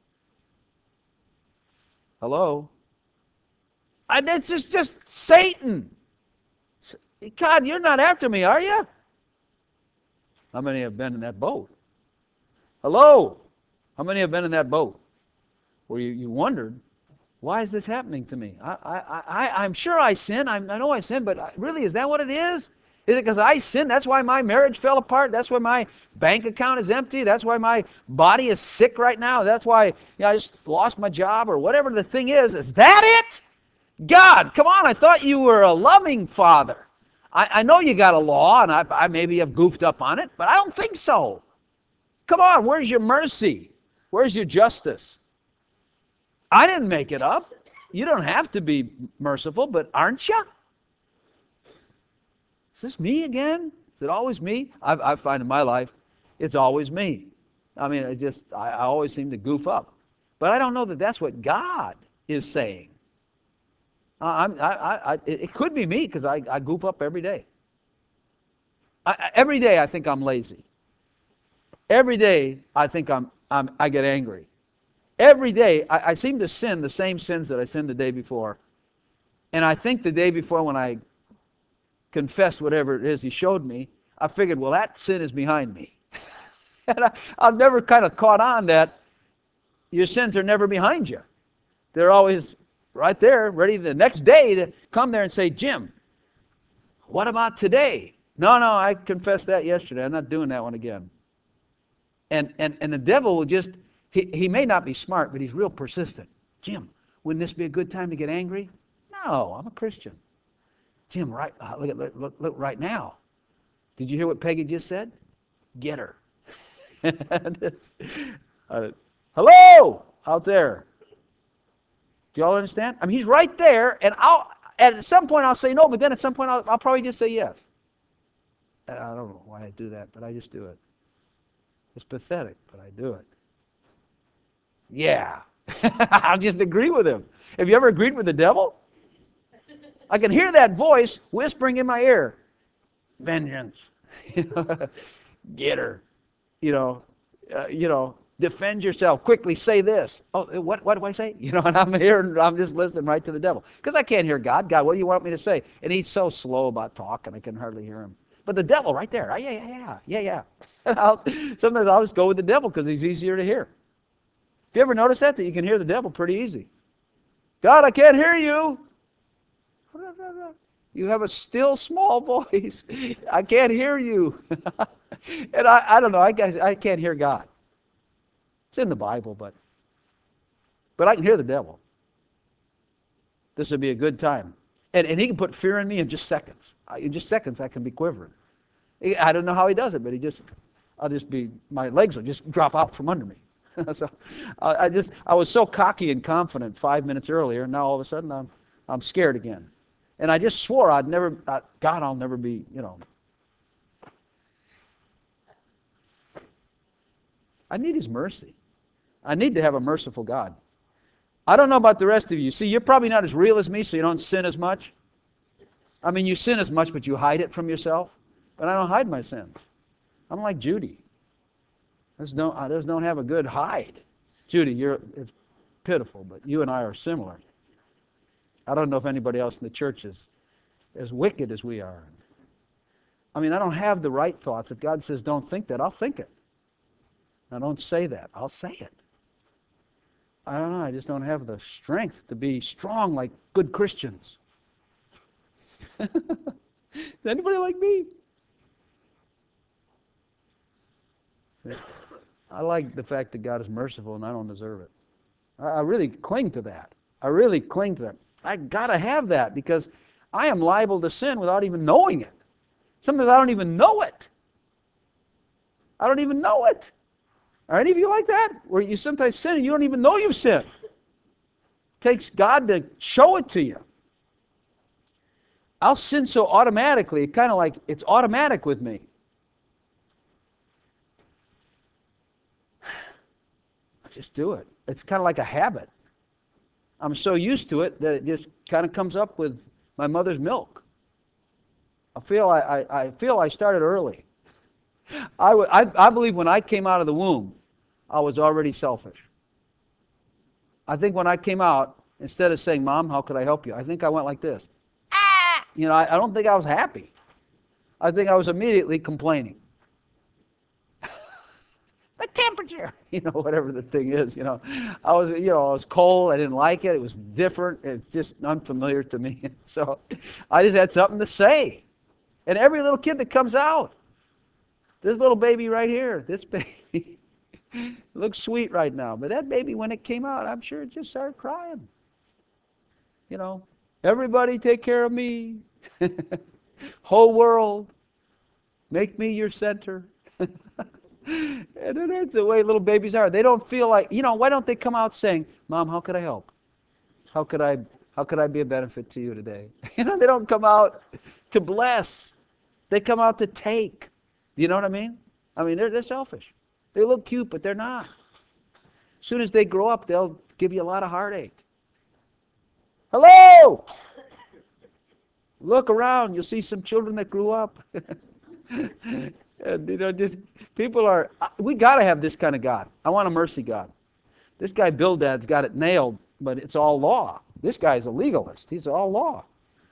Hello? I, it's just, just Satan. God, you're not after me, are you? How many have been in that boat? Hello? How many have been in that boat where you, you wondered, why is this happening to me? I, I, I, I'm sure I sin. I'm, I know I sin, but really, is that what it is? Is it because I sinned? That's why my marriage fell apart? That's why my bank account is empty? That's why my body is sick right now? That's why you know, I just lost my job or whatever the thing is? Is that it? God, come on, I thought you were a loving father. I, I know you got a law, and I, I maybe have goofed up on it, but I don't think so. Come on, where's your mercy? Where's your justice? I didn't make it up. You don't have to be merciful, but aren't you? Is this me again? Is it always me? I've, I find in my life, it's always me. I mean, I just, I, I always seem to goof up. But I don't know that that's what God is saying. I'm, I, I, I, it could be me because I, I goof up every day. I, every day I think I'm lazy. Every day I think I'm, I'm I get angry. Every day I, I seem to sin the same sins that I sinned the day before. And I think the day before when I confessed whatever it is he showed me, I figured, well, that sin is behind me. And I, I've never kind of caught on that your sins are never behind you. They're always right there, ready the next day to come there and say, Jim, what about today? No, no, I confessed that yesterday. I'm not doing that one again. And and and the devil will just, he, he may not be smart, but he's real persistent. Jim, wouldn't this be a good time to get angry? No, I'm a Christian. Jim, right, uh, look, at, look, look right now. Did you hear what Peggy just said? Get her. uh, hello, out there. Do y'all understand? I mean, he's right there, and I'll at some point I'll say no, but then at some point I'll, I'll probably just say yes. I don't know why I do that, but I just do it. It's pathetic, but I do it. Yeah. I'll just agree with him. Have you ever agreed with the devil? I can hear that voice whispering in my ear. Vengeance. Get her. You know, uh, you know, defend yourself. Quickly say this. Oh, what, what do I say? You know, and I'm here and I'm just listening right to the devil. Because I can't hear God. God, what do you want me to say? And he's so slow about talking, I can hardly hear him. But the devil right there. Oh, yeah, yeah, yeah, yeah, yeah. And I'll, sometimes I'll just go with the devil because he's easier to hear. Have you ever noticed that? That you can hear the devil pretty easy. God, I can't hear you. You have a still small voice. I can't hear you. And I, I don't know. I, I can't hear God. It's in the Bible, but but I can hear the devil. This would be a good time. And, and he can put fear in me in just seconds. In just seconds, I can be quivering. I don't know how he does it, but he just, I'll just be, my legs will just drop out from under me. So I, I just, I was so cocky and confident five minutes earlier, and now all of a sudden I'm, I'm scared again. And I just swore I'd never, I, God, I'll never be, you know. I need his mercy. I need to have a merciful God. I don't know about the rest of you. See, you're probably not as real as me, so you don't sin as much. I mean, you sin as much, but you hide it from yourself. But I don't hide my sins. I'm like Judy. I just don't, I just don't have a good hide. Judy, you're, it's pitiful, but you and I are similar. I don't know if anybody else in the church is, as wicked as we are. I mean, I don't have the right thoughts. If God says don't think that, I'll think it. Now, don't say that. I'll say it. I don't know. I just don't have the strength to be strong like good Christians. Is anybody like me? I like the fact that God is merciful and I don't deserve it. I really cling to that. I really cling to that. I got to have that because I am liable to sin without even knowing it. Sometimes I don't even know it. I don't even know it. Are any of you like that? Where you sometimes sin and you don't even know you've sinned? It takes God to show it to you. I'll sin so automatically, kind of like it's automatic with me. I just do it. It's kind of like a habit. I'm so used to it that it just kind of comes up with my mother's milk. I feel I, I, I feel I started early. I, I, I believe when I came out of the womb, I was already selfish. I think when I came out, instead of saying, Mom, how could I help you? I think I went like this. Ah! You know, I, I don't think I was happy. I think I was immediately complaining. The temperature, you know, whatever the thing is, you know. I was, you know, I was cold. I didn't like it. It was different. It's just unfamiliar to me. So I just had something to say. And every little kid that comes out, this little baby right here, this baby, looks sweet right now. But that baby, when it came out, I'm sure it just started crying. You know, everybody take care of me. Whole world, make me your center. And that's the way little babies are. They don't feel like, you know, why don't they come out saying, Mom, how could I help? How could I, how could I be a benefit to you today? You know, they don't come out to bless. They come out to take. You know what I mean? I mean, they're, they're selfish. They look cute, but they're not. As soon as they grow up, they'll give you a lot of heartache. Hello! Look around. You'll see some children that grew up. And, you know, just people are, we got to have this kind of God. I want a mercy God. This guy Bildad's got it nailed, but it's all law. This guy's a legalist. He's all law.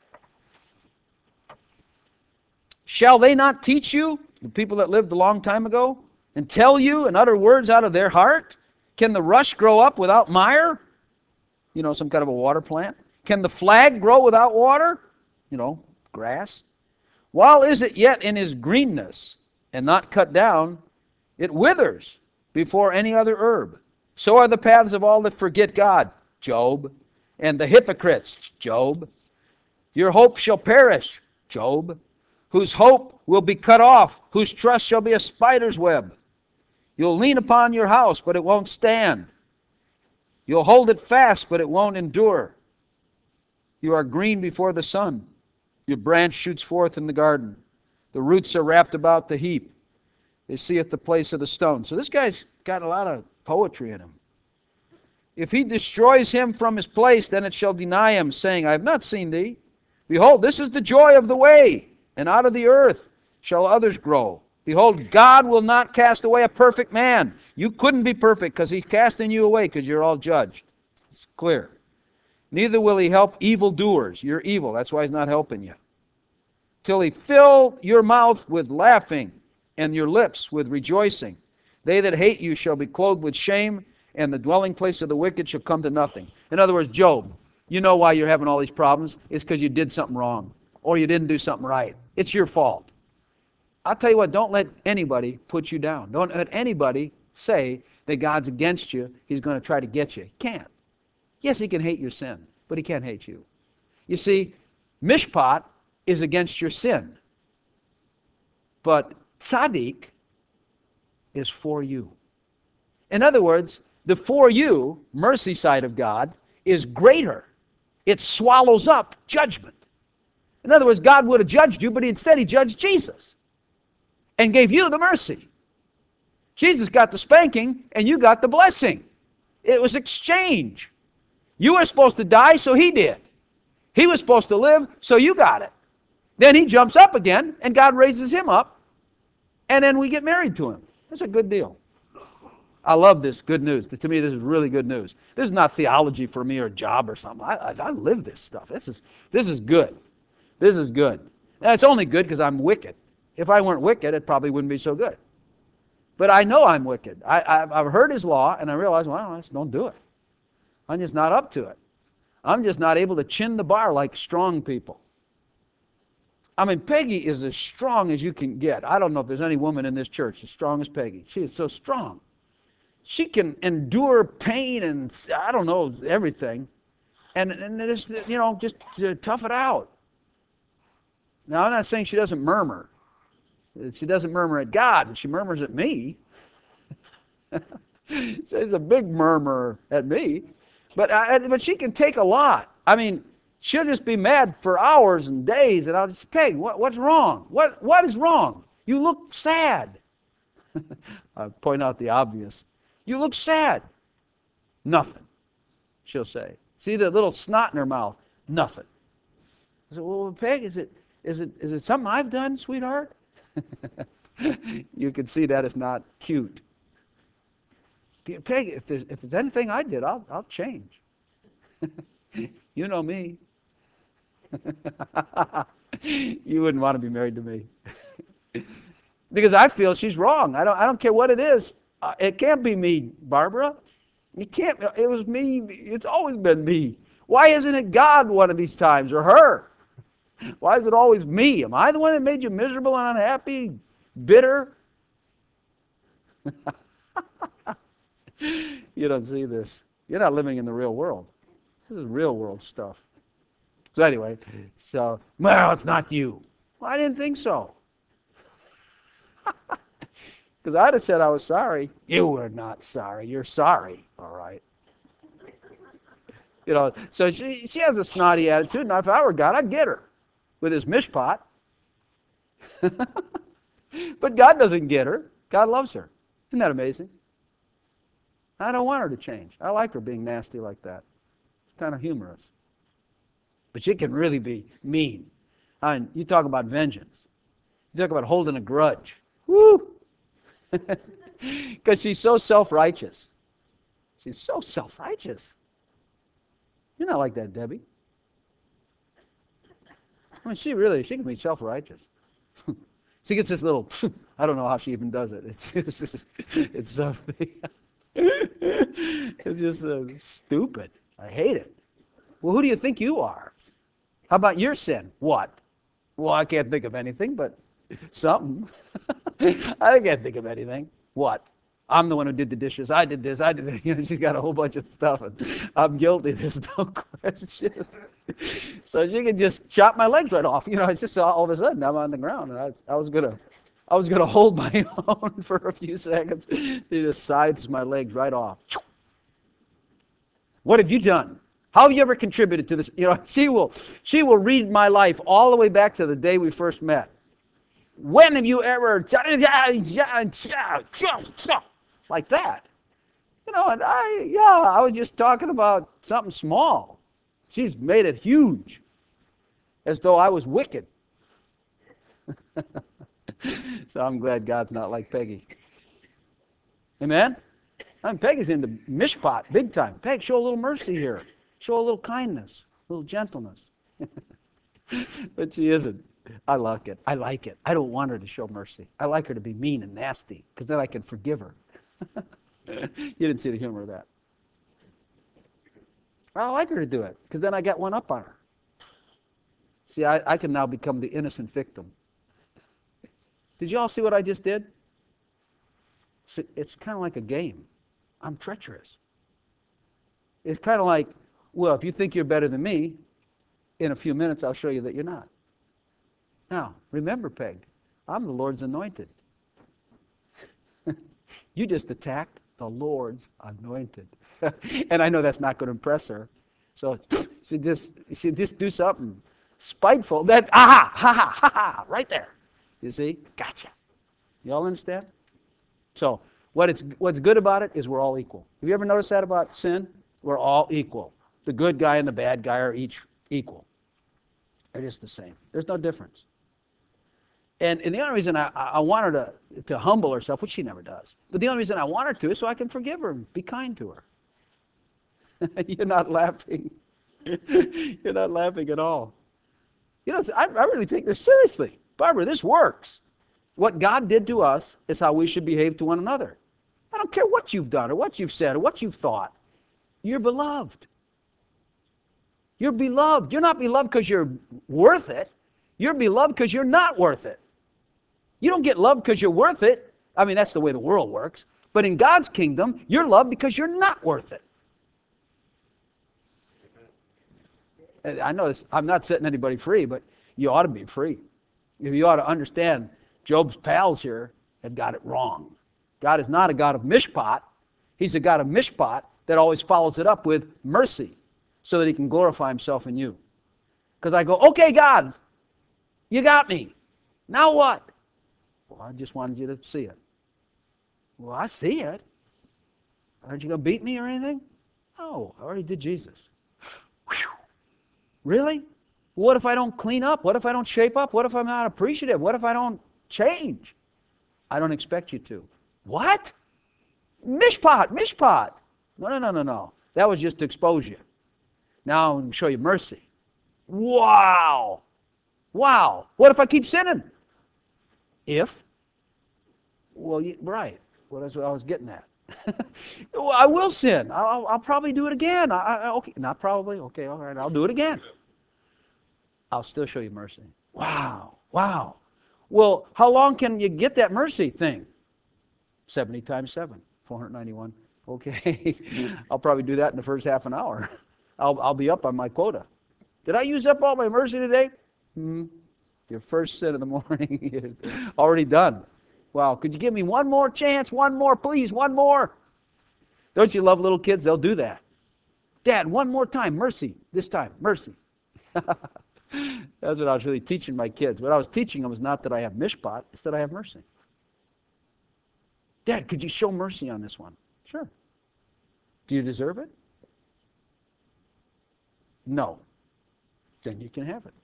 Shall they not teach you, the people that lived a long time ago, and tell you and utter words out of their heart? Can the rush grow up without mire? You know, some kind of a water plant. Can the flag grow without water? You know, grass. While is it yet in his greenness and not cut down, it withers before any other herb. So are the paths of all that forget God, Job, and the hypocrites, Job. Your hope shall perish, Job, whose hope will be cut off, whose trust shall be a spider's web. You'll lean upon your house, but it won't stand. You'll hold it fast, but it won't endure. You are green before the sun. Your branch shoots forth in the garden. The roots are wrapped about the heap. They see at the place of the stone. So this guy's got a lot of poetry in him. If he destroys him from his place, then it shall deny him, saying, I have not seen thee. Behold, this is the joy of the way, and out of the earth shall others grow. Behold, God will not cast away a perfect man. You couldn't be perfect because he's casting you away because you're all judged. It's clear. Neither will he help evildoers. You're evil. That's why he's not helping you. Till he fill your mouth with laughing and your lips with rejoicing. They that hate you shall be clothed with shame, and the dwelling place of the wicked shall come to nothing. In other words, Job, you know why you're having all these problems? It's because you did something wrong, or you didn't do something right. It's your fault. I'll tell you what, don't let anybody put you down. Don't let anybody say that God's against you. He's going to try to get you. He can't. Yes, he can hate your sin, but he can't hate you. You see, mishpat is against your sin, but tzaddik is for you. In other words, the for you, mercy side of God, is greater. It swallows up judgment. In other words, God would have judged you, but instead he judged Jesus and gave you the mercy. Jesus got the spanking, and you got the blessing. It was exchange. You were supposed to die, so he did. He was supposed to live, so you got it. Then he jumps up again, and God raises him up, and then we get married to him. That's a good deal. I love this good news. To me, this is really good news. This is not theology for me or a job or something. I, I, I live this stuff. This is, this is good. This is good. And it's only good because I'm wicked. If I weren't wicked, it probably wouldn't be so good. But I know I'm wicked. I, I've, I've heard his law, and I realize, well, I just don't do it. I'm just not up to it. I'm just not able to chin the bar like strong people. I mean, Peggy is as strong as you can get. I don't know if there's any woman in this church as strong as Peggy. She is so strong. She can endure pain and, I don't know, everything. And, and just, you know, just to tough it out. Now, I'm not saying she doesn't murmur. She doesn't murmur at God. She murmurs at me. She's a big murmur at me. But, I, but she can take a lot. I mean, she'll just be mad for hours and days, and I'll just, Peg, what, what's wrong? What, what is wrong? You look sad. I point out the obvious. You look sad. Nothing, she'll say. See the little snot in her mouth? Nothing. I said, well, Peg, is it, is it, is it something I've done, sweetheart? You can see that is not cute. Peg, if there's, if there's anything I did, I'll, I'll change. You know me. You wouldn't want to be married to me. Because I feel she's wrong. I don't, I don't care what it is. Uh, it can't be me, Barbara. It can't. It was me. It's always been me. Why isn't it God one of these times, or her? Why is it always me? Am I the one that made you miserable and unhappy, bitter? You don't see this. You're not living in the real world. This is real world stuff. So anyway, so, well, it's not you. Well, I didn't think so. Because I'd have said I was sorry. You were not sorry. You're sorry. All right. You know, so she, she has a snotty attitude. Now, if I were God, I'd get her with his mishpat. But God doesn't get her. God loves her. Isn't that amazing? I don't want her to change. I like her being nasty like that. It's kind of humorous. But she can really be mean. I mean, you talk about vengeance. You talk about holding a grudge. Woo! Because she's so self-righteous. She's so self-righteous. You're not like that, Debbie. I mean, she really, she can be self-righteous. She gets this little, I don't know how she even does it. It's just, it's something. It's just uh, stupid. I hate it. Well, who do you think you are? How about your sin? What? Well, I can't think of anything, but something. I can't think of anything. What? I'm the one who did the dishes. I did this. I did that. You know, she's got a whole bunch of stuff, and I'm guilty. There's no question. So she can just chop my legs right off. You know, it's just all of a sudden I'm on the ground, and I was, I was gonna, I was gonna hold my own for a few seconds. She just sides my legs right off. What have you done? How have you ever contributed to this? You know, she will, she will read my life all the way back to the day we first met. When have you ever, like that? You know, and I, yeah, I was just talking about something small. She's made it huge, as though I was wicked. So I'm glad God's not like Peggy. Amen? I mean, Peggy's into mishpat big time. Peg, show a little mercy here. Show a little kindness, a little gentleness. But she isn't. I like it. I like it. I don't want her to show mercy. I like her to be mean and nasty, because then I can forgive her. You didn't see the humor of that. I like her to do it, because then I got one up on her. See, I, I can now become the innocent victim. Did you all see what I just did? See, it's kind of like a game. I'm treacherous. It's kind of like, well, if you think you're better than me, in a few minutes I'll show you that you're not. Now, remember, Peg, I'm the Lord's anointed. You just attacked the Lord's anointed. And I know that's not going to impress her. So she just she just do something spiteful. That aha, ha ha ha ha, right there. You see? Gotcha. You all understand? So what it's what's good about it is we're all equal. Have you ever noticed that about sin? We're all equal. The good guy and the bad guy are each equal. They're just the same. There's no difference. And, and the only reason I, I want her to, to humble herself, which she never does, but the only reason I want her to is so I can forgive her and be kind to her. You're not laughing. You're not laughing at all. You know, I, I really take this seriously. Barbara, this works. What God did to us is how we should behave to one another. I don't care what you've done or what you've said or what you've thought. You're beloved. You're beloved. You're not beloved because you're worth it. You're beloved because you're not worth it. You don't get loved because you're worth it. I mean, that's the way the world works. But in God's kingdom, you're loved because you're not worth it. I know this, I'm not setting anybody free, but you ought to be free. You ought to understand Job's pals here had got it wrong. God is not a God of mishpat. He's a God of mishpat that always follows it up with mercy so that he can glorify himself in you. Because I go, okay, God, you got me. Now what? Well, I just wanted you to see it. Well, I see it. Aren't you going to beat me or anything? No, I already did Jesus. Whew. Really? What if I don't clean up? What if I don't shape up? What if I'm not appreciative? What if I don't change? I don't expect you to. What? Mishpat, mishpat. No, no, no, no, no. That was just to expose you. Now I'm going to show you mercy. Wow. Wow. What if I keep sinning? If? Well, you, right. Well, that's what I was getting at. Well, I will sin. I'll, I'll probably do it again. I, I, okay, not probably. Okay, all right. I'll do it again. I'll still show you mercy. Wow. Wow. Well, how long can you get that mercy thing? seventy times seven, four hundred ninety-one. Okay. I'll probably do that in the first half an hour. I'll, I'll be up on my quota. Did I use up all my mercy today? Hmm. Your first sin of the morning is already done. Wow. Could you give me one more chance? One more, please. One more. Don't you love little kids? They'll do that. Dad, one more time. Mercy. This time. Mercy. That's what I was really teaching my kids. What I was teaching them was not that I have mishpat, it's that I have mercy. Dad, could you show mercy on this one? Sure. Do you deserve it? No. Then you can have it.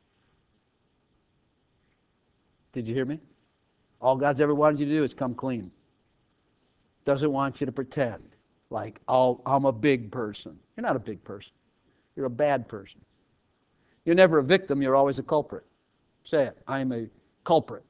Did you hear me? All God's ever wanted you to do is come clean. Doesn't want you to pretend like, oh, I'm a big person. You're not a big person. You're a bad person. You're never a victim. You're always a culprit. Say it. I am a culprit.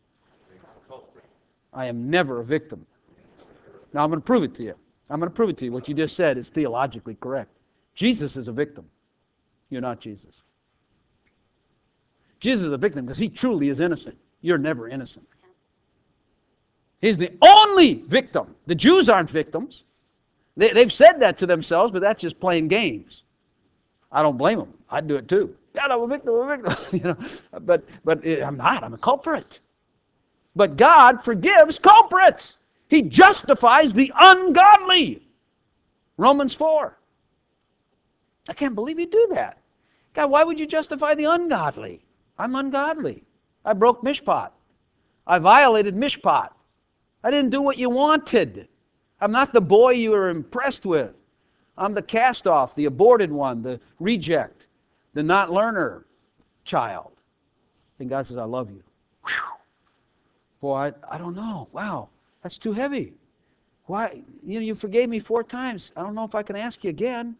I am never a victim. Now I'm going to prove it to you. I'm going to prove it to you. What you just said is theologically correct. Jesus is a victim. You're not Jesus. Jesus is a victim because he truly is innocent. You're never innocent. He's the only victim. The Jews aren't victims. They, they've said that to themselves, but that's just playing games. I don't blame them. I'd do it too. God, I'm a victim, I'm a victim. you know, but but it, I'm not. I'm a culprit. But God forgives culprits. He justifies the ungodly. Romans four. I can't believe you do that. God, why would you justify the ungodly? I'm ungodly. I broke mishpat. I violated mishpat. I didn't do what you wanted. I'm not the boy you were impressed with. I'm the cast-off, the aborted one, the reject, the not learner child. And God says, I love you. Whew. Boy, I, I don't know. Wow, that's too heavy. Why? You know, you forgave me four times. I don't know if I can ask you again.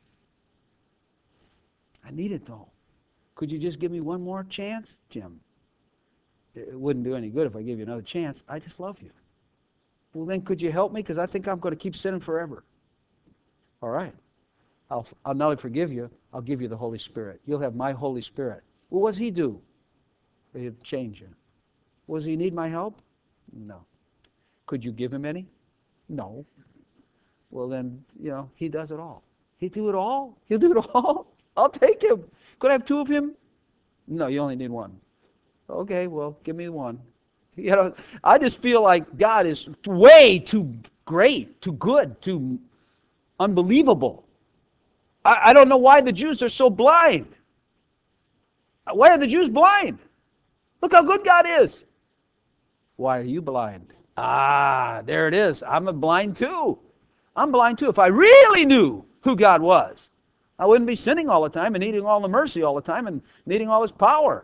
I need it though. Could you just give me one more chance? Jim, it wouldn't do any good if I gave you another chance. I just love you. Well, then could you help me? Because I think I'm going to keep sinning forever. All right. I'll, I'll not only forgive you, I'll give you the Holy Spirit. You'll have my Holy Spirit. Well, what does he do? He'll change you. Well, does he need my help? No. Could you give him any? No. Well, then, you know, he does it all. He'll do it all? He'll do it all? I'll take him. Could I have two of him? No, you only need one. Okay, well, give me one. You know, I just feel like God is way too great, too good, too unbelievable. I, I don't know why the Jews are so blind. Why are the Jews blind? Look how good God is. Why are you blind? Ah, there it is. I'm blind too. I'm blind too. If I really knew who God was, I wouldn't be sinning all the time and needing all the mercy all the time and needing all his power.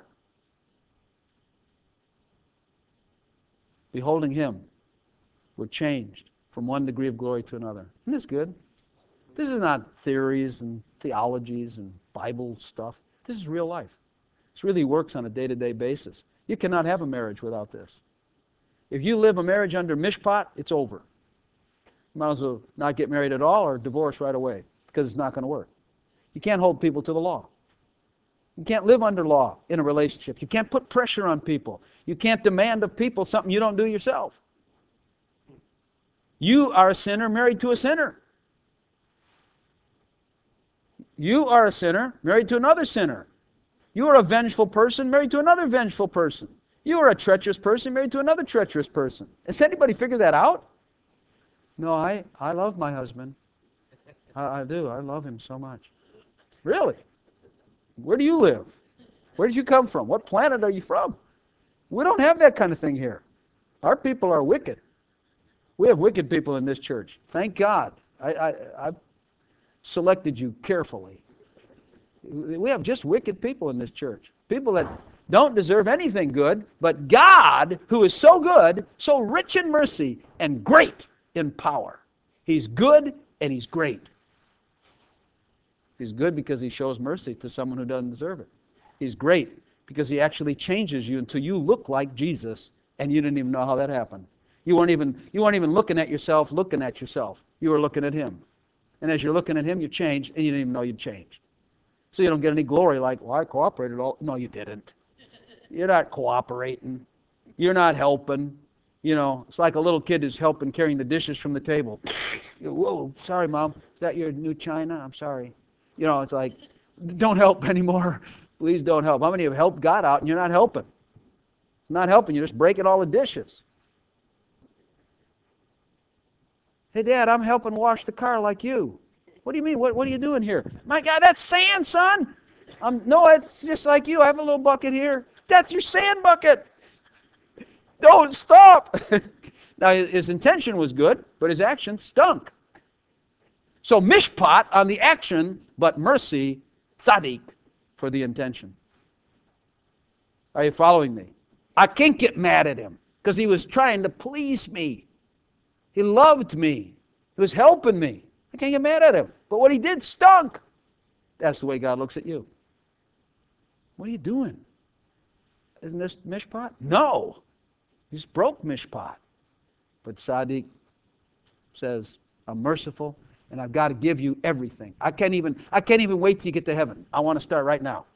Beholding him, we're changed from one degree of glory to another. Isn't this good? This is not theories and theologies and Bible stuff. This is real life. This really works on a day-to-day basis. You cannot have a marriage without this. If you live a marriage under mishpat, it's over. You might as well not get married at all or divorce right away, because it's not going to work. You can't hold people to the law. You can't live under law in a relationship. You can't put pressure on people. You can't demand of people something you don't do yourself. You are a sinner married to a sinner. You are a sinner married to another sinner. You are a vengeful person married to another vengeful person. You are a treacherous person married to another treacherous person. Has anybody figured that out? No, I, I love my husband. I, I do. I love him so much. Really? Where do you live? Where did you come from? What planet are you from? We don't have that kind of thing here. Our people are wicked. We have wicked people in this church. Thank God. I, I, I've selected you carefully. We have just wicked people in this church. People that don't deserve anything good, but God, who is so good, so rich in mercy, and great in power. He's good and He's great. He's good because He shows mercy to someone who doesn't deserve it. He's great because He actually changes you until you look like Jesus, and you didn't even know how that happened. You weren't even, you weren't even looking at yourself, looking at yourself. You were looking at Him. And as you're looking at Him, you changed, and you didn't even know you'd changed. So you don't get any glory like, well, I cooperated all. No, you didn't. You're not cooperating. You're not helping. You know, it's like a little kid who's helping carrying the dishes from the table. Whoa, sorry, Mom. Is that your new china? I'm sorry. You know, it's like, don't help anymore. Please don't help. How many have helped God out and you're not helping? Not helping. You're just breaking all the dishes. Hey, Dad, I'm helping wash the car like you. What do you mean? What, what are you doing here? My God, that's sand, son. Um, no, it's just like you. I have a little bucket here. That's your sand bucket. Don't stop. Now, his intention was good, but his action stunk. So mishpat on the action, but mercy, tzaddik, for the intention. Are you following me? I can't get mad at him because he was trying to please me. He loved me. He was helping me. I can't get mad at him. But what he did stunk. That's the way God looks at you. What are you doing? Isn't this mishpat? No. He's broke mishpat. But tzaddik says, I'm merciful, and I've got to give you everything. I can't even, I can't even wait till you get to heaven. I want to start right now.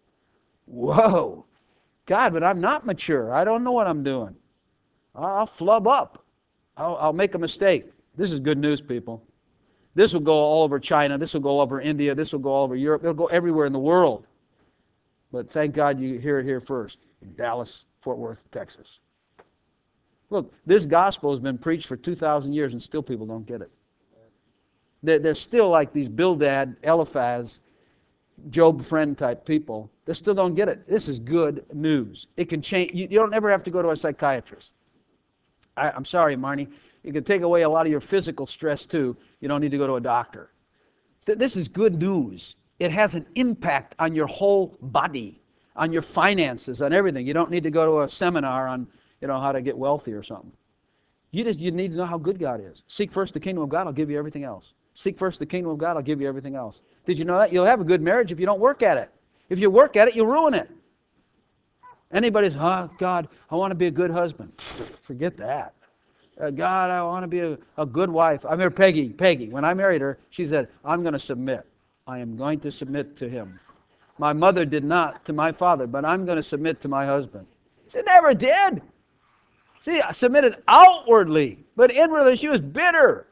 Whoa. God, but I'm not mature. I don't know what I'm doing. I'll flub up. I'll, I'll make a mistake. This is good news, people. This will go all over China. This will go all over India. This will go all over Europe. It'll go everywhere in the world. But thank God you hear it here first, in Dallas, Fort Worth, Texas. Look, this gospel has been preached for two thousand years and still people don't get it. They're, they're still like these Bildad, Eliphaz, Job friend type people. They still don't get it. This is good news. It can change. You, you don't ever have to go to a psychiatrist. I, I'm sorry, Marnie. It can take away a lot of your physical stress too. You don't need to go to a doctor. This is good news. It has an impact on your whole body, on your finances, on everything. You don't need to go to a seminar on, you know, how to get wealthy or something. You just you need to know how good God is. Seek first the kingdom of God, I'll give you everything else. Seek first the kingdom of God, I'll give you everything else. Did you know that? You'll have a good marriage if you don't work at it. If you work at it, you'll ruin it. Anybody's, oh, God, I want to be a good husband. Forget that. Uh, God, I want to be a, a good wife. I remember Peggy, Peggy, when I married her, she said, I'm going to submit. I am going to submit to him. My mother did not to my father, but I'm going to submit to my husband. She never did. See, I submitted outwardly, but inwardly she was bitter.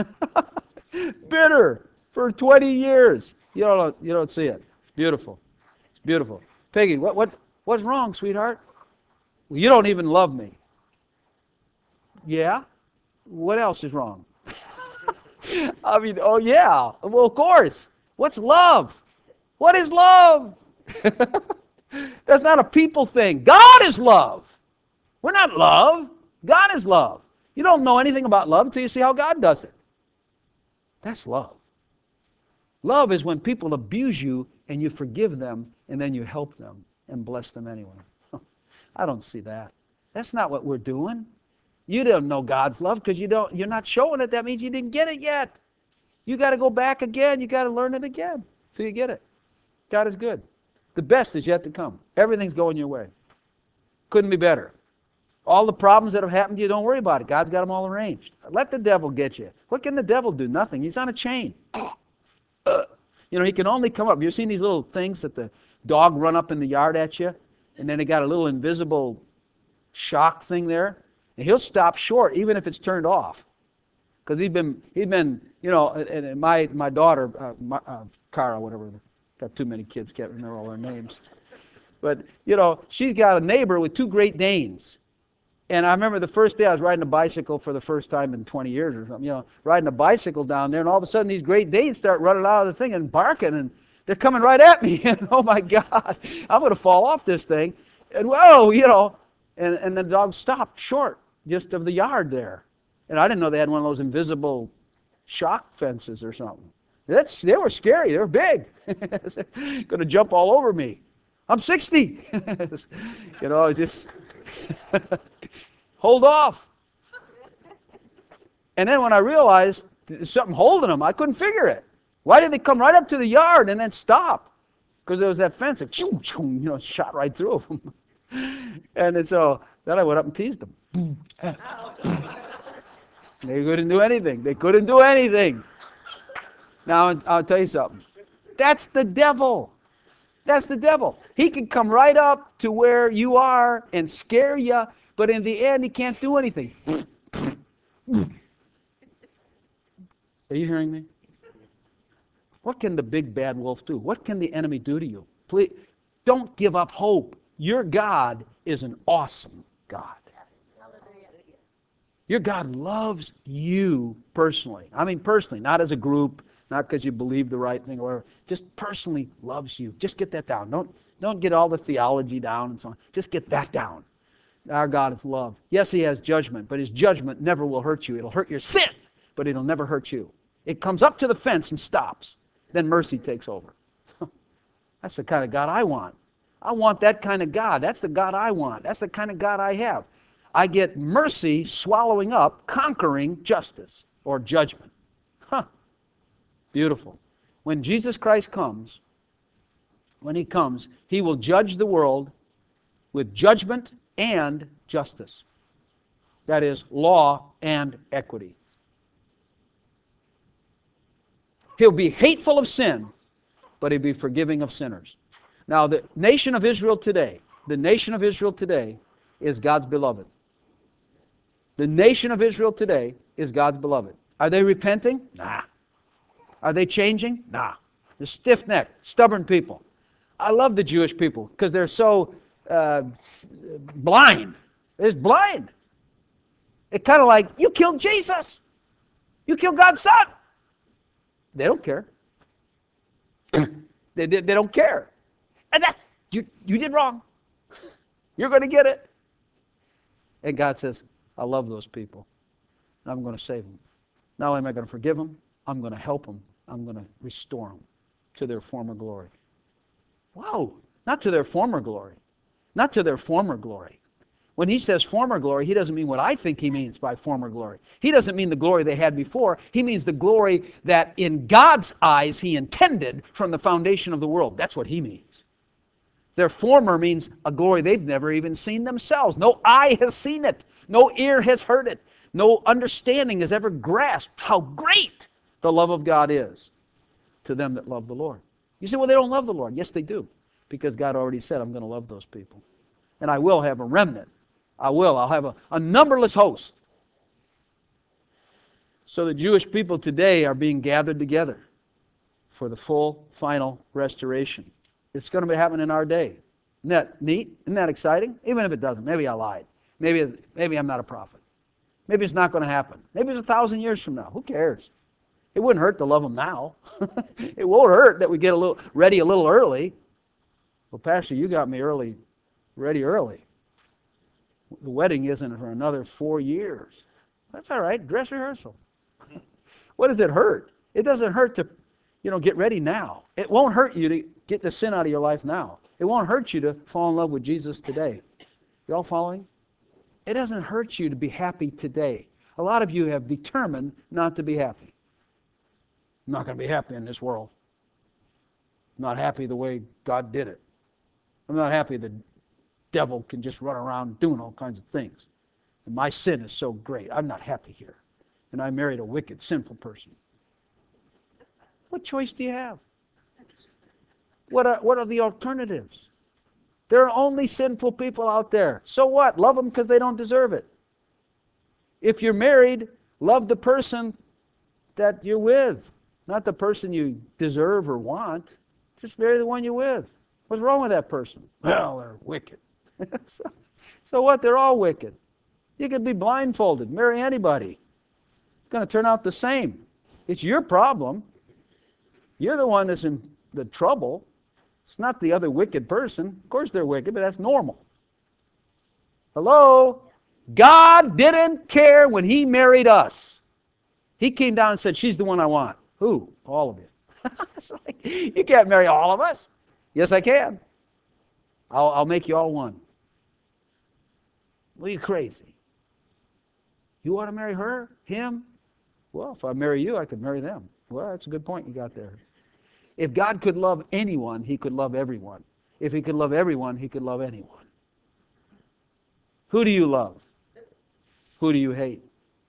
Bitter for twenty years. You don't, you don't see it. It's beautiful. It's beautiful. Peggy, what, what, what's wrong, sweetheart? Well, you don't even love me. Yeah? What else is wrong? I mean, oh yeah. Well, of course. What's love? What is love? That's not a people thing. God is love. We're not love. God is love. You don't know anything about love until you see how God does it. That's love. Love is when people abuse you and you forgive them and then you help them and bless them anyway. I don't see that. That's not what we're doing. You don't know God's love because you don't, you're not showing it. That means you didn't get it yet. You got to go back again. You got to learn it again till you get it. God is good. The best is yet to come. Everything's going your way. Couldn't be better. All the problems that have happened to you, don't worry about it. God's got them all arranged. Let the devil get you. What can the devil do? Nothing. He's on a chain. You know, he can only come up. You've seen these little things that the dog run up in the yard at you, and then they got a little invisible shock thing there, and he'll stop short even if it's turned off, because he's been he's been you know. And, and my my daughter, uh, my, uh, Cara, whatever, got too many kids, can't remember all their names, but you know, she's got a neighbor with two Great Danes. And I remember the first day I was riding a bicycle for the first time in twenty years or something, you know, riding a bicycle down there, and all of a sudden these Great Danes start running out of the thing and barking, and they're coming right at me. And oh my God, I'm going to fall off this thing. And whoa, you know, and, and the dog stopped short just of the yard there. And I didn't know they had one of those invisible shock fences or something. That's, they were scary. They were big. Going to jump all over me. I'm sixty. You know, just hold off. And then when I realized there's something holding them, I couldn't figure it. Why did they come right up to the yard and then stop? Because there was that fence, like, choo, choo, you know, shot right through them. And then so then I went up and teased them. They couldn't do anything. They couldn't do anything. Now I'll tell you something. That's the devil. That's the devil. He can come right up to where you are and scare you, but in the end, he can't do anything. Are you hearing me? What can the big bad wolf do? What can the enemy do to you? Please, don't give up hope. Your God is an awesome God. Your God loves you personally. I mean personally, not as a group, not because you believe the right thing or whatever. Just personally loves you. Just get that down. Don't, don't get all the theology down and so on. Just get that down. Our God is love. Yes, he has judgment, but his judgment never will hurt you. It'll hurt your sin, but it'll never hurt you. It comes up to the fence and stops. Then mercy takes over. That's the kind of God I want. I want that kind of God. That's the God I want. That's the kind of God I have. I get mercy swallowing up, conquering justice or judgment. Huh. Beautiful. When Jesus Christ comes, when he comes, he will judge the world with judgment and justice. That is, law and equity. He'll be hateful of sin, but he'll be forgiving of sinners. Now, the nation of Israel today, the nation of Israel today is God's beloved. The nation of Israel today is God's beloved. Are they repenting? Nah. Are they changing? Nah. They're stiff-necked, stubborn people. I love the Jewish people because they're so uh, blind. They're just blind. It's kind of like, you killed Jesus. You killed God's son. They don't care. they, they, they don't care. And that, you, you did wrong. You're going to get it. And God says, I love those people. And I'm going to save them. Not only am I going to forgive them, I'm going to help them. I'm going to restore them to their former glory. Whoa, not to their former glory. Not to their former glory. When he says former glory, he doesn't mean what I think he means by former glory. He doesn't mean the glory they had before. He means the glory that in God's eyes he intended from the foundation of the world. That's what he means. Their former means a glory they've never even seen themselves. No eye has seen it. No ear has heard it. No understanding has ever grasped how great the love of God is to them that love the Lord. You say, well, they don't love the Lord. Yes, they do. Because God already said, I'm going to love those people. And I will have a remnant. I will. I'll have a, a numberless host. So the Jewish people today are being gathered together for the full, final restoration. It's going to be happening in our day. Isn't that neat? Isn't that exciting? Even if it doesn't. Maybe I lied. Maybe, maybe I'm not a prophet. Maybe it's not going to happen. Maybe it's a thousand years from now. Who cares? It wouldn't hurt to love them now. It won't hurt that we get a little ready a little early. Well, Pastor, you got me early, ready early. The wedding isn't for another four years. That's all right. Dress rehearsal. What does it hurt? It doesn't hurt to, you know, get ready now. It won't hurt you to get the sin out of your life now. It won't hurt you to fall in love with Jesus today. You all following? It doesn't hurt you to be happy today. A lot of you have determined not to be happy. I'm not going to be happy in this world. I'm not happy the way God did it. I'm not happy the devil can just run around doing all kinds of things. And my sin is so great. I'm not happy here. And I married a wicked, sinful person. What choice do you have? What are, what are the alternatives? There are only sinful people out there. So what? Love them because they don't deserve it. If you're married, love the person that you're with, not the person you deserve or want. Just marry the one you're with. What's wrong with that person? Well, they're wicked. so, so what? They're all wicked. You could be blindfolded. Marry anybody. It's going to turn out the same. It's your problem. You're the one that's in the trouble. It's not the other wicked person. Of course they're wicked, but that's normal. Hello? God didn't care when He married us. He came down and said, she's the one I want. Who? All of you. It's like, you can't marry all of us. Yes, I can. I'll, I'll make you all one. Well, you're crazy. You want to marry her? Him? Well, if I marry you, I could marry them. Well, that's a good point you got there. If God could love anyone, He could love everyone. If He could love everyone, He could love anyone. Who do you love? Who do you hate?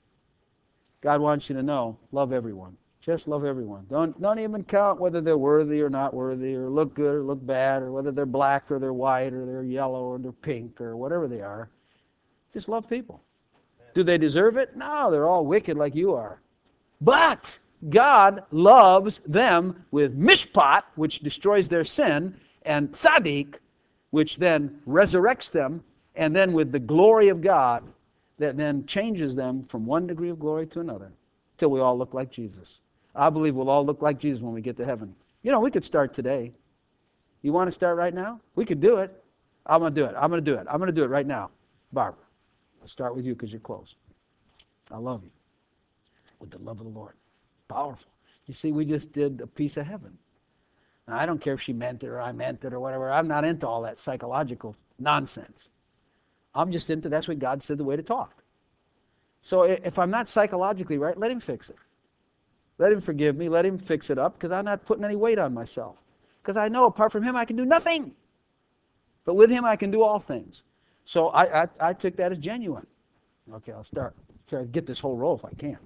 God wants you to know, love everyone. Just love everyone. Don't, don't even count whether they're worthy or not worthy, or look good or look bad, or whether they're black or they're white or they're yellow or they're pink or whatever they are. Just love people. Do they deserve it? No, they're all wicked like you are. But God loves them with mishpat, which destroys their sin, and tzaddik, which then resurrects them, and then with the glory of God, that then changes them from one degree of glory to another, till we all look like Jesus. I believe we'll all look like Jesus when we get to heaven. You know, we could start today. You want to start right now? We could do it. I'm going to do it. I'm going to do it. I'm going to do it right now. Barbara, I'll start with you because you're close. I love you with the love of the Lord. Powerful. You see, we just did a piece of heaven. Now, I don't care if she meant it or I meant it or whatever. I'm not into all that psychological nonsense. I'm just into, that's what God said, the way to talk. So if I'm not psychologically right, let Him fix it. Let Him forgive me. Let Him fix it up, because I'm not putting any weight on myself. Because I know apart from Him I can do nothing. But with Him I can do all things. So I, I, I took that as genuine. Okay, I'll start. Try to get this whole row if I can.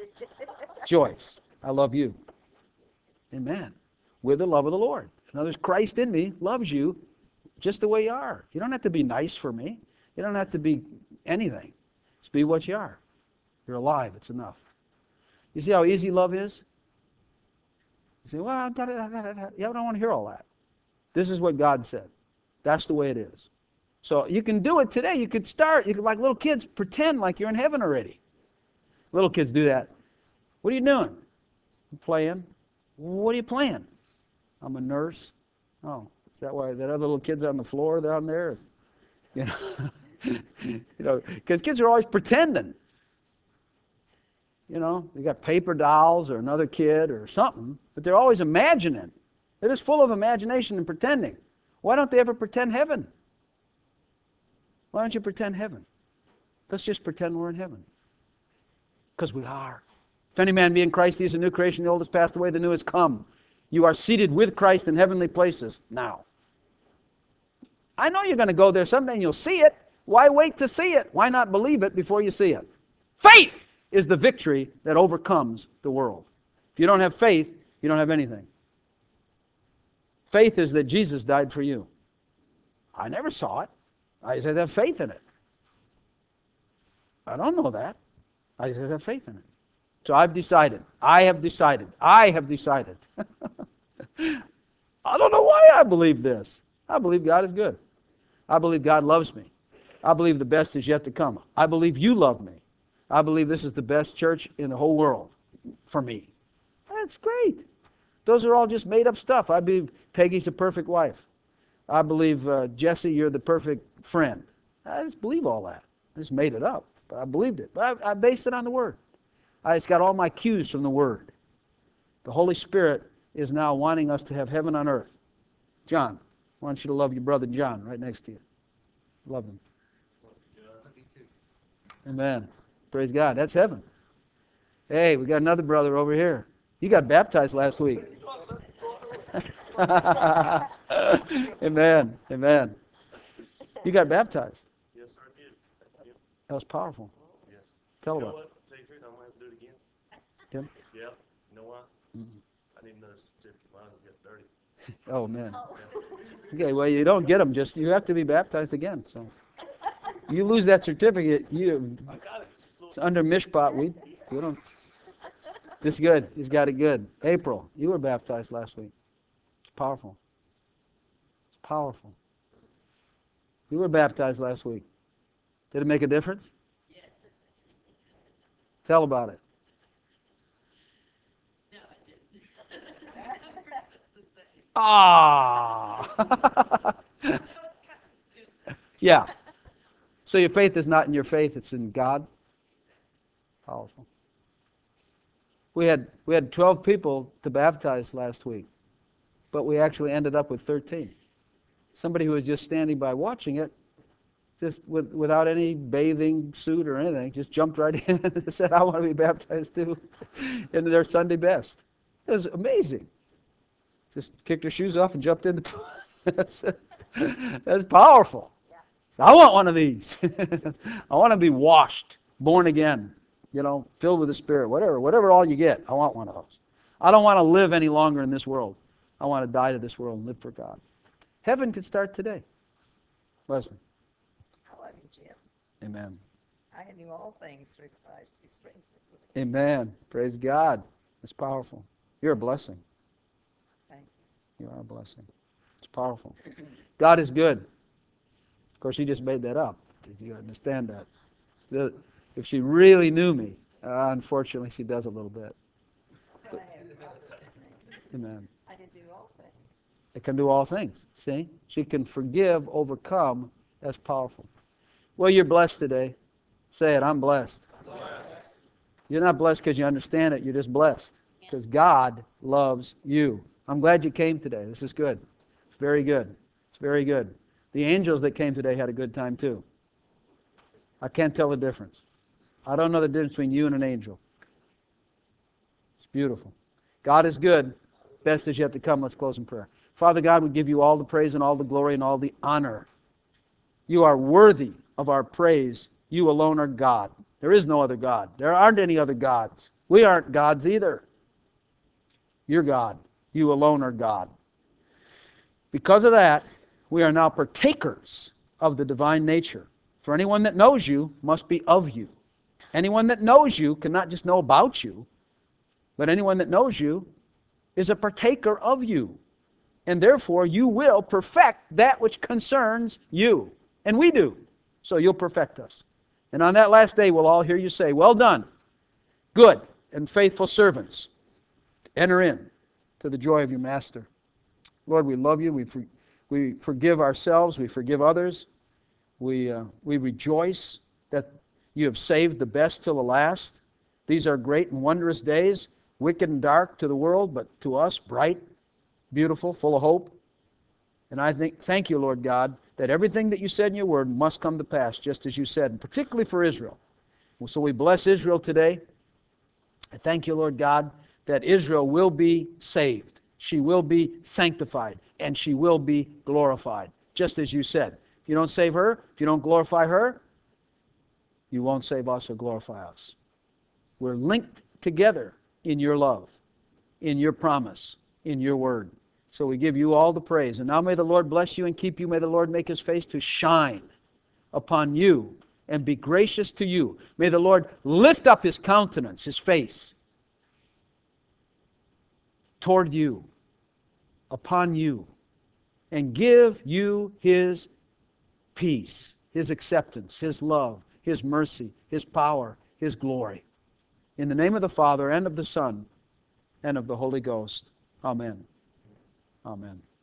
Joyce, I love you. Amen. With the love of the Lord. In other words, Christ in me loves you just the way you are. You don't have to be nice for me. You don't have to be anything. Just be what you are. You're alive. It's enough. You see how easy love is? You say, well, da, da, da, da, da. Yeah, I don't want to hear all that. This is what God said. That's the way it is. So you can do it today. You could start. You could, like little kids, pretend like you're in heaven already. Little kids do that. What are you doing? I'm playing. What are you playing? I'm a nurse. Oh, is that why that other little kid's on the floor down there? You know, you know, because kids are always pretending. You know, they got paper dolls or another kid or something, but they're always imagining. They're just full of imagination and pretending. Why don't they ever pretend heaven? Why don't you pretend heaven? Let's just pretend we're in heaven. Because we are. If any man be in Christ, he is a new creation. The old has passed away, the new has come. You are seated with Christ in heavenly places now. I know you're going to go there someday and you'll see it. Why wait to see it? Why not believe it before you see it? Faith is the victory that overcomes the world. If you don't have faith, you don't have anything. Faith is that Jesus died for you. I never saw it. I said have faith in it. I don't know that. I said have faith in it. So I've decided. I have decided. I have decided. I don't know why I believe this. I believe God is good. I believe God loves me. I believe the best is yet to come. I believe you love me. I believe this is the best church in the whole world for me. That's great. Those are all just made up stuff. I believe Peggy's a perfect wife. I believe, uh, Jesse, you're the perfect friend. I just believe all that. I just made it up, but I believed it. But I, I based it on the Word. I just got all my cues from the Word. The Holy Spirit is now wanting us to have heaven on earth. John, I want you to love your brother John right next to you. Love him. Amen. Praise God. That's heaven. Hey, we got another brother over here. He got baptized last week. Amen. Amen. You got baptized. Yes, sir, I did. Yep. That was powerful. Yes. Tell You know about it. what? Tell you the truth, I'm gonna have to do it again. Tim? Yeah. You know why? Mm. I need another certificate. Mine will get dirty. Oh, man. Yeah. Okay, well, you don't get them. Just you have to be baptized again. So you lose that certificate. You I got it. It's just a it's little. under Mishpat. We we don't. This is good. He's got it good. April, you were baptized last week. It's powerful. It's powerful. You were baptized last week. Did it make a difference? Yes. Tell about it. No, I didn't. That's the thing. Ah. That was kind of soon. Yeah. So your faith is not in your faith; it's in God. Powerful. We had we had twelve people to baptize last week, but we actually ended up with thirteen. Somebody who was just standing by watching it, just with, without any bathing suit or anything, just jumped right in and said, "I want to be baptized too," in their Sunday best. It was amazing. Just kicked her shoes off and jumped in the pool. that's, that's powerful. So I want one of these. I want to be washed, born again, you know, filled with the Spirit, whatever, whatever all you get. I want one of those. I don't want to live any longer in this world. I want to die to this world and live for God. Heaven could start today. Leslie. I love you, Jim. Amen. I can do all things through Christ who strengthens me. Amen. Praise God. It's powerful. You're a blessing. Thank you. You are a blessing. It's powerful. God is good. Of course, she just made that up. Did you understand that? The, if she really knew me, uh, unfortunately, she does a little bit. I have lots of things. Amen. I can do all things. It can do all things. See? She can forgive, overcome. That's powerful. Well, you're blessed today. Say it, I'm blessed. Blessed. You're not blessed because you understand it. You're just blessed because God loves you. I'm glad you came today. This is good. It's very good. It's very good. The angels that came today had a good time too. I can't tell the difference. I don't know the difference between you and an angel. It's beautiful. God is good. Best is yet to come. Let's close in prayer. Father God, we give you all the praise and all the glory and all the honor. You are worthy of our praise. You alone are God. There is no other God. There aren't any other gods. We aren't gods either. You're God. You alone are God. Because of that, we are now partakers of the divine nature. For anyone that knows you must be of you. Anyone that knows you cannot just know about you, but anyone that knows you is a partaker of you. And therefore, you will perfect that which concerns you. And we do. So you'll perfect us. And on that last day, we'll all hear you say, "Well done, good and faithful servants. Enter in to the joy of your master." Lord, we love you. We, for, we forgive ourselves. We forgive others. We, uh, we rejoice that you have saved the best till the last. These are great and wondrous days, wicked and dark to the world, but to us, bright, beautiful, full of hope. And I think, thank you, Lord God, that everything that you said in your word must come to pass, just as you said, and particularly for Israel. So we bless Israel today. I thank you, Lord God, that Israel will be saved. She will be sanctified, and she will be glorified, just as you said. If you don't save her, if you don't glorify her, you won't save us or glorify us. We're linked together in your love, in your promise, in your word. So we give you all the praise. And now may the Lord bless you and keep you. May the Lord make his face to shine upon you and be gracious to you. May the Lord lift up his countenance, his face, toward you, upon you, and give you his peace, his acceptance, his love, his mercy, his power, his glory. In the name of the Father, and of the Son, and of the Holy Ghost. Amen. Amen.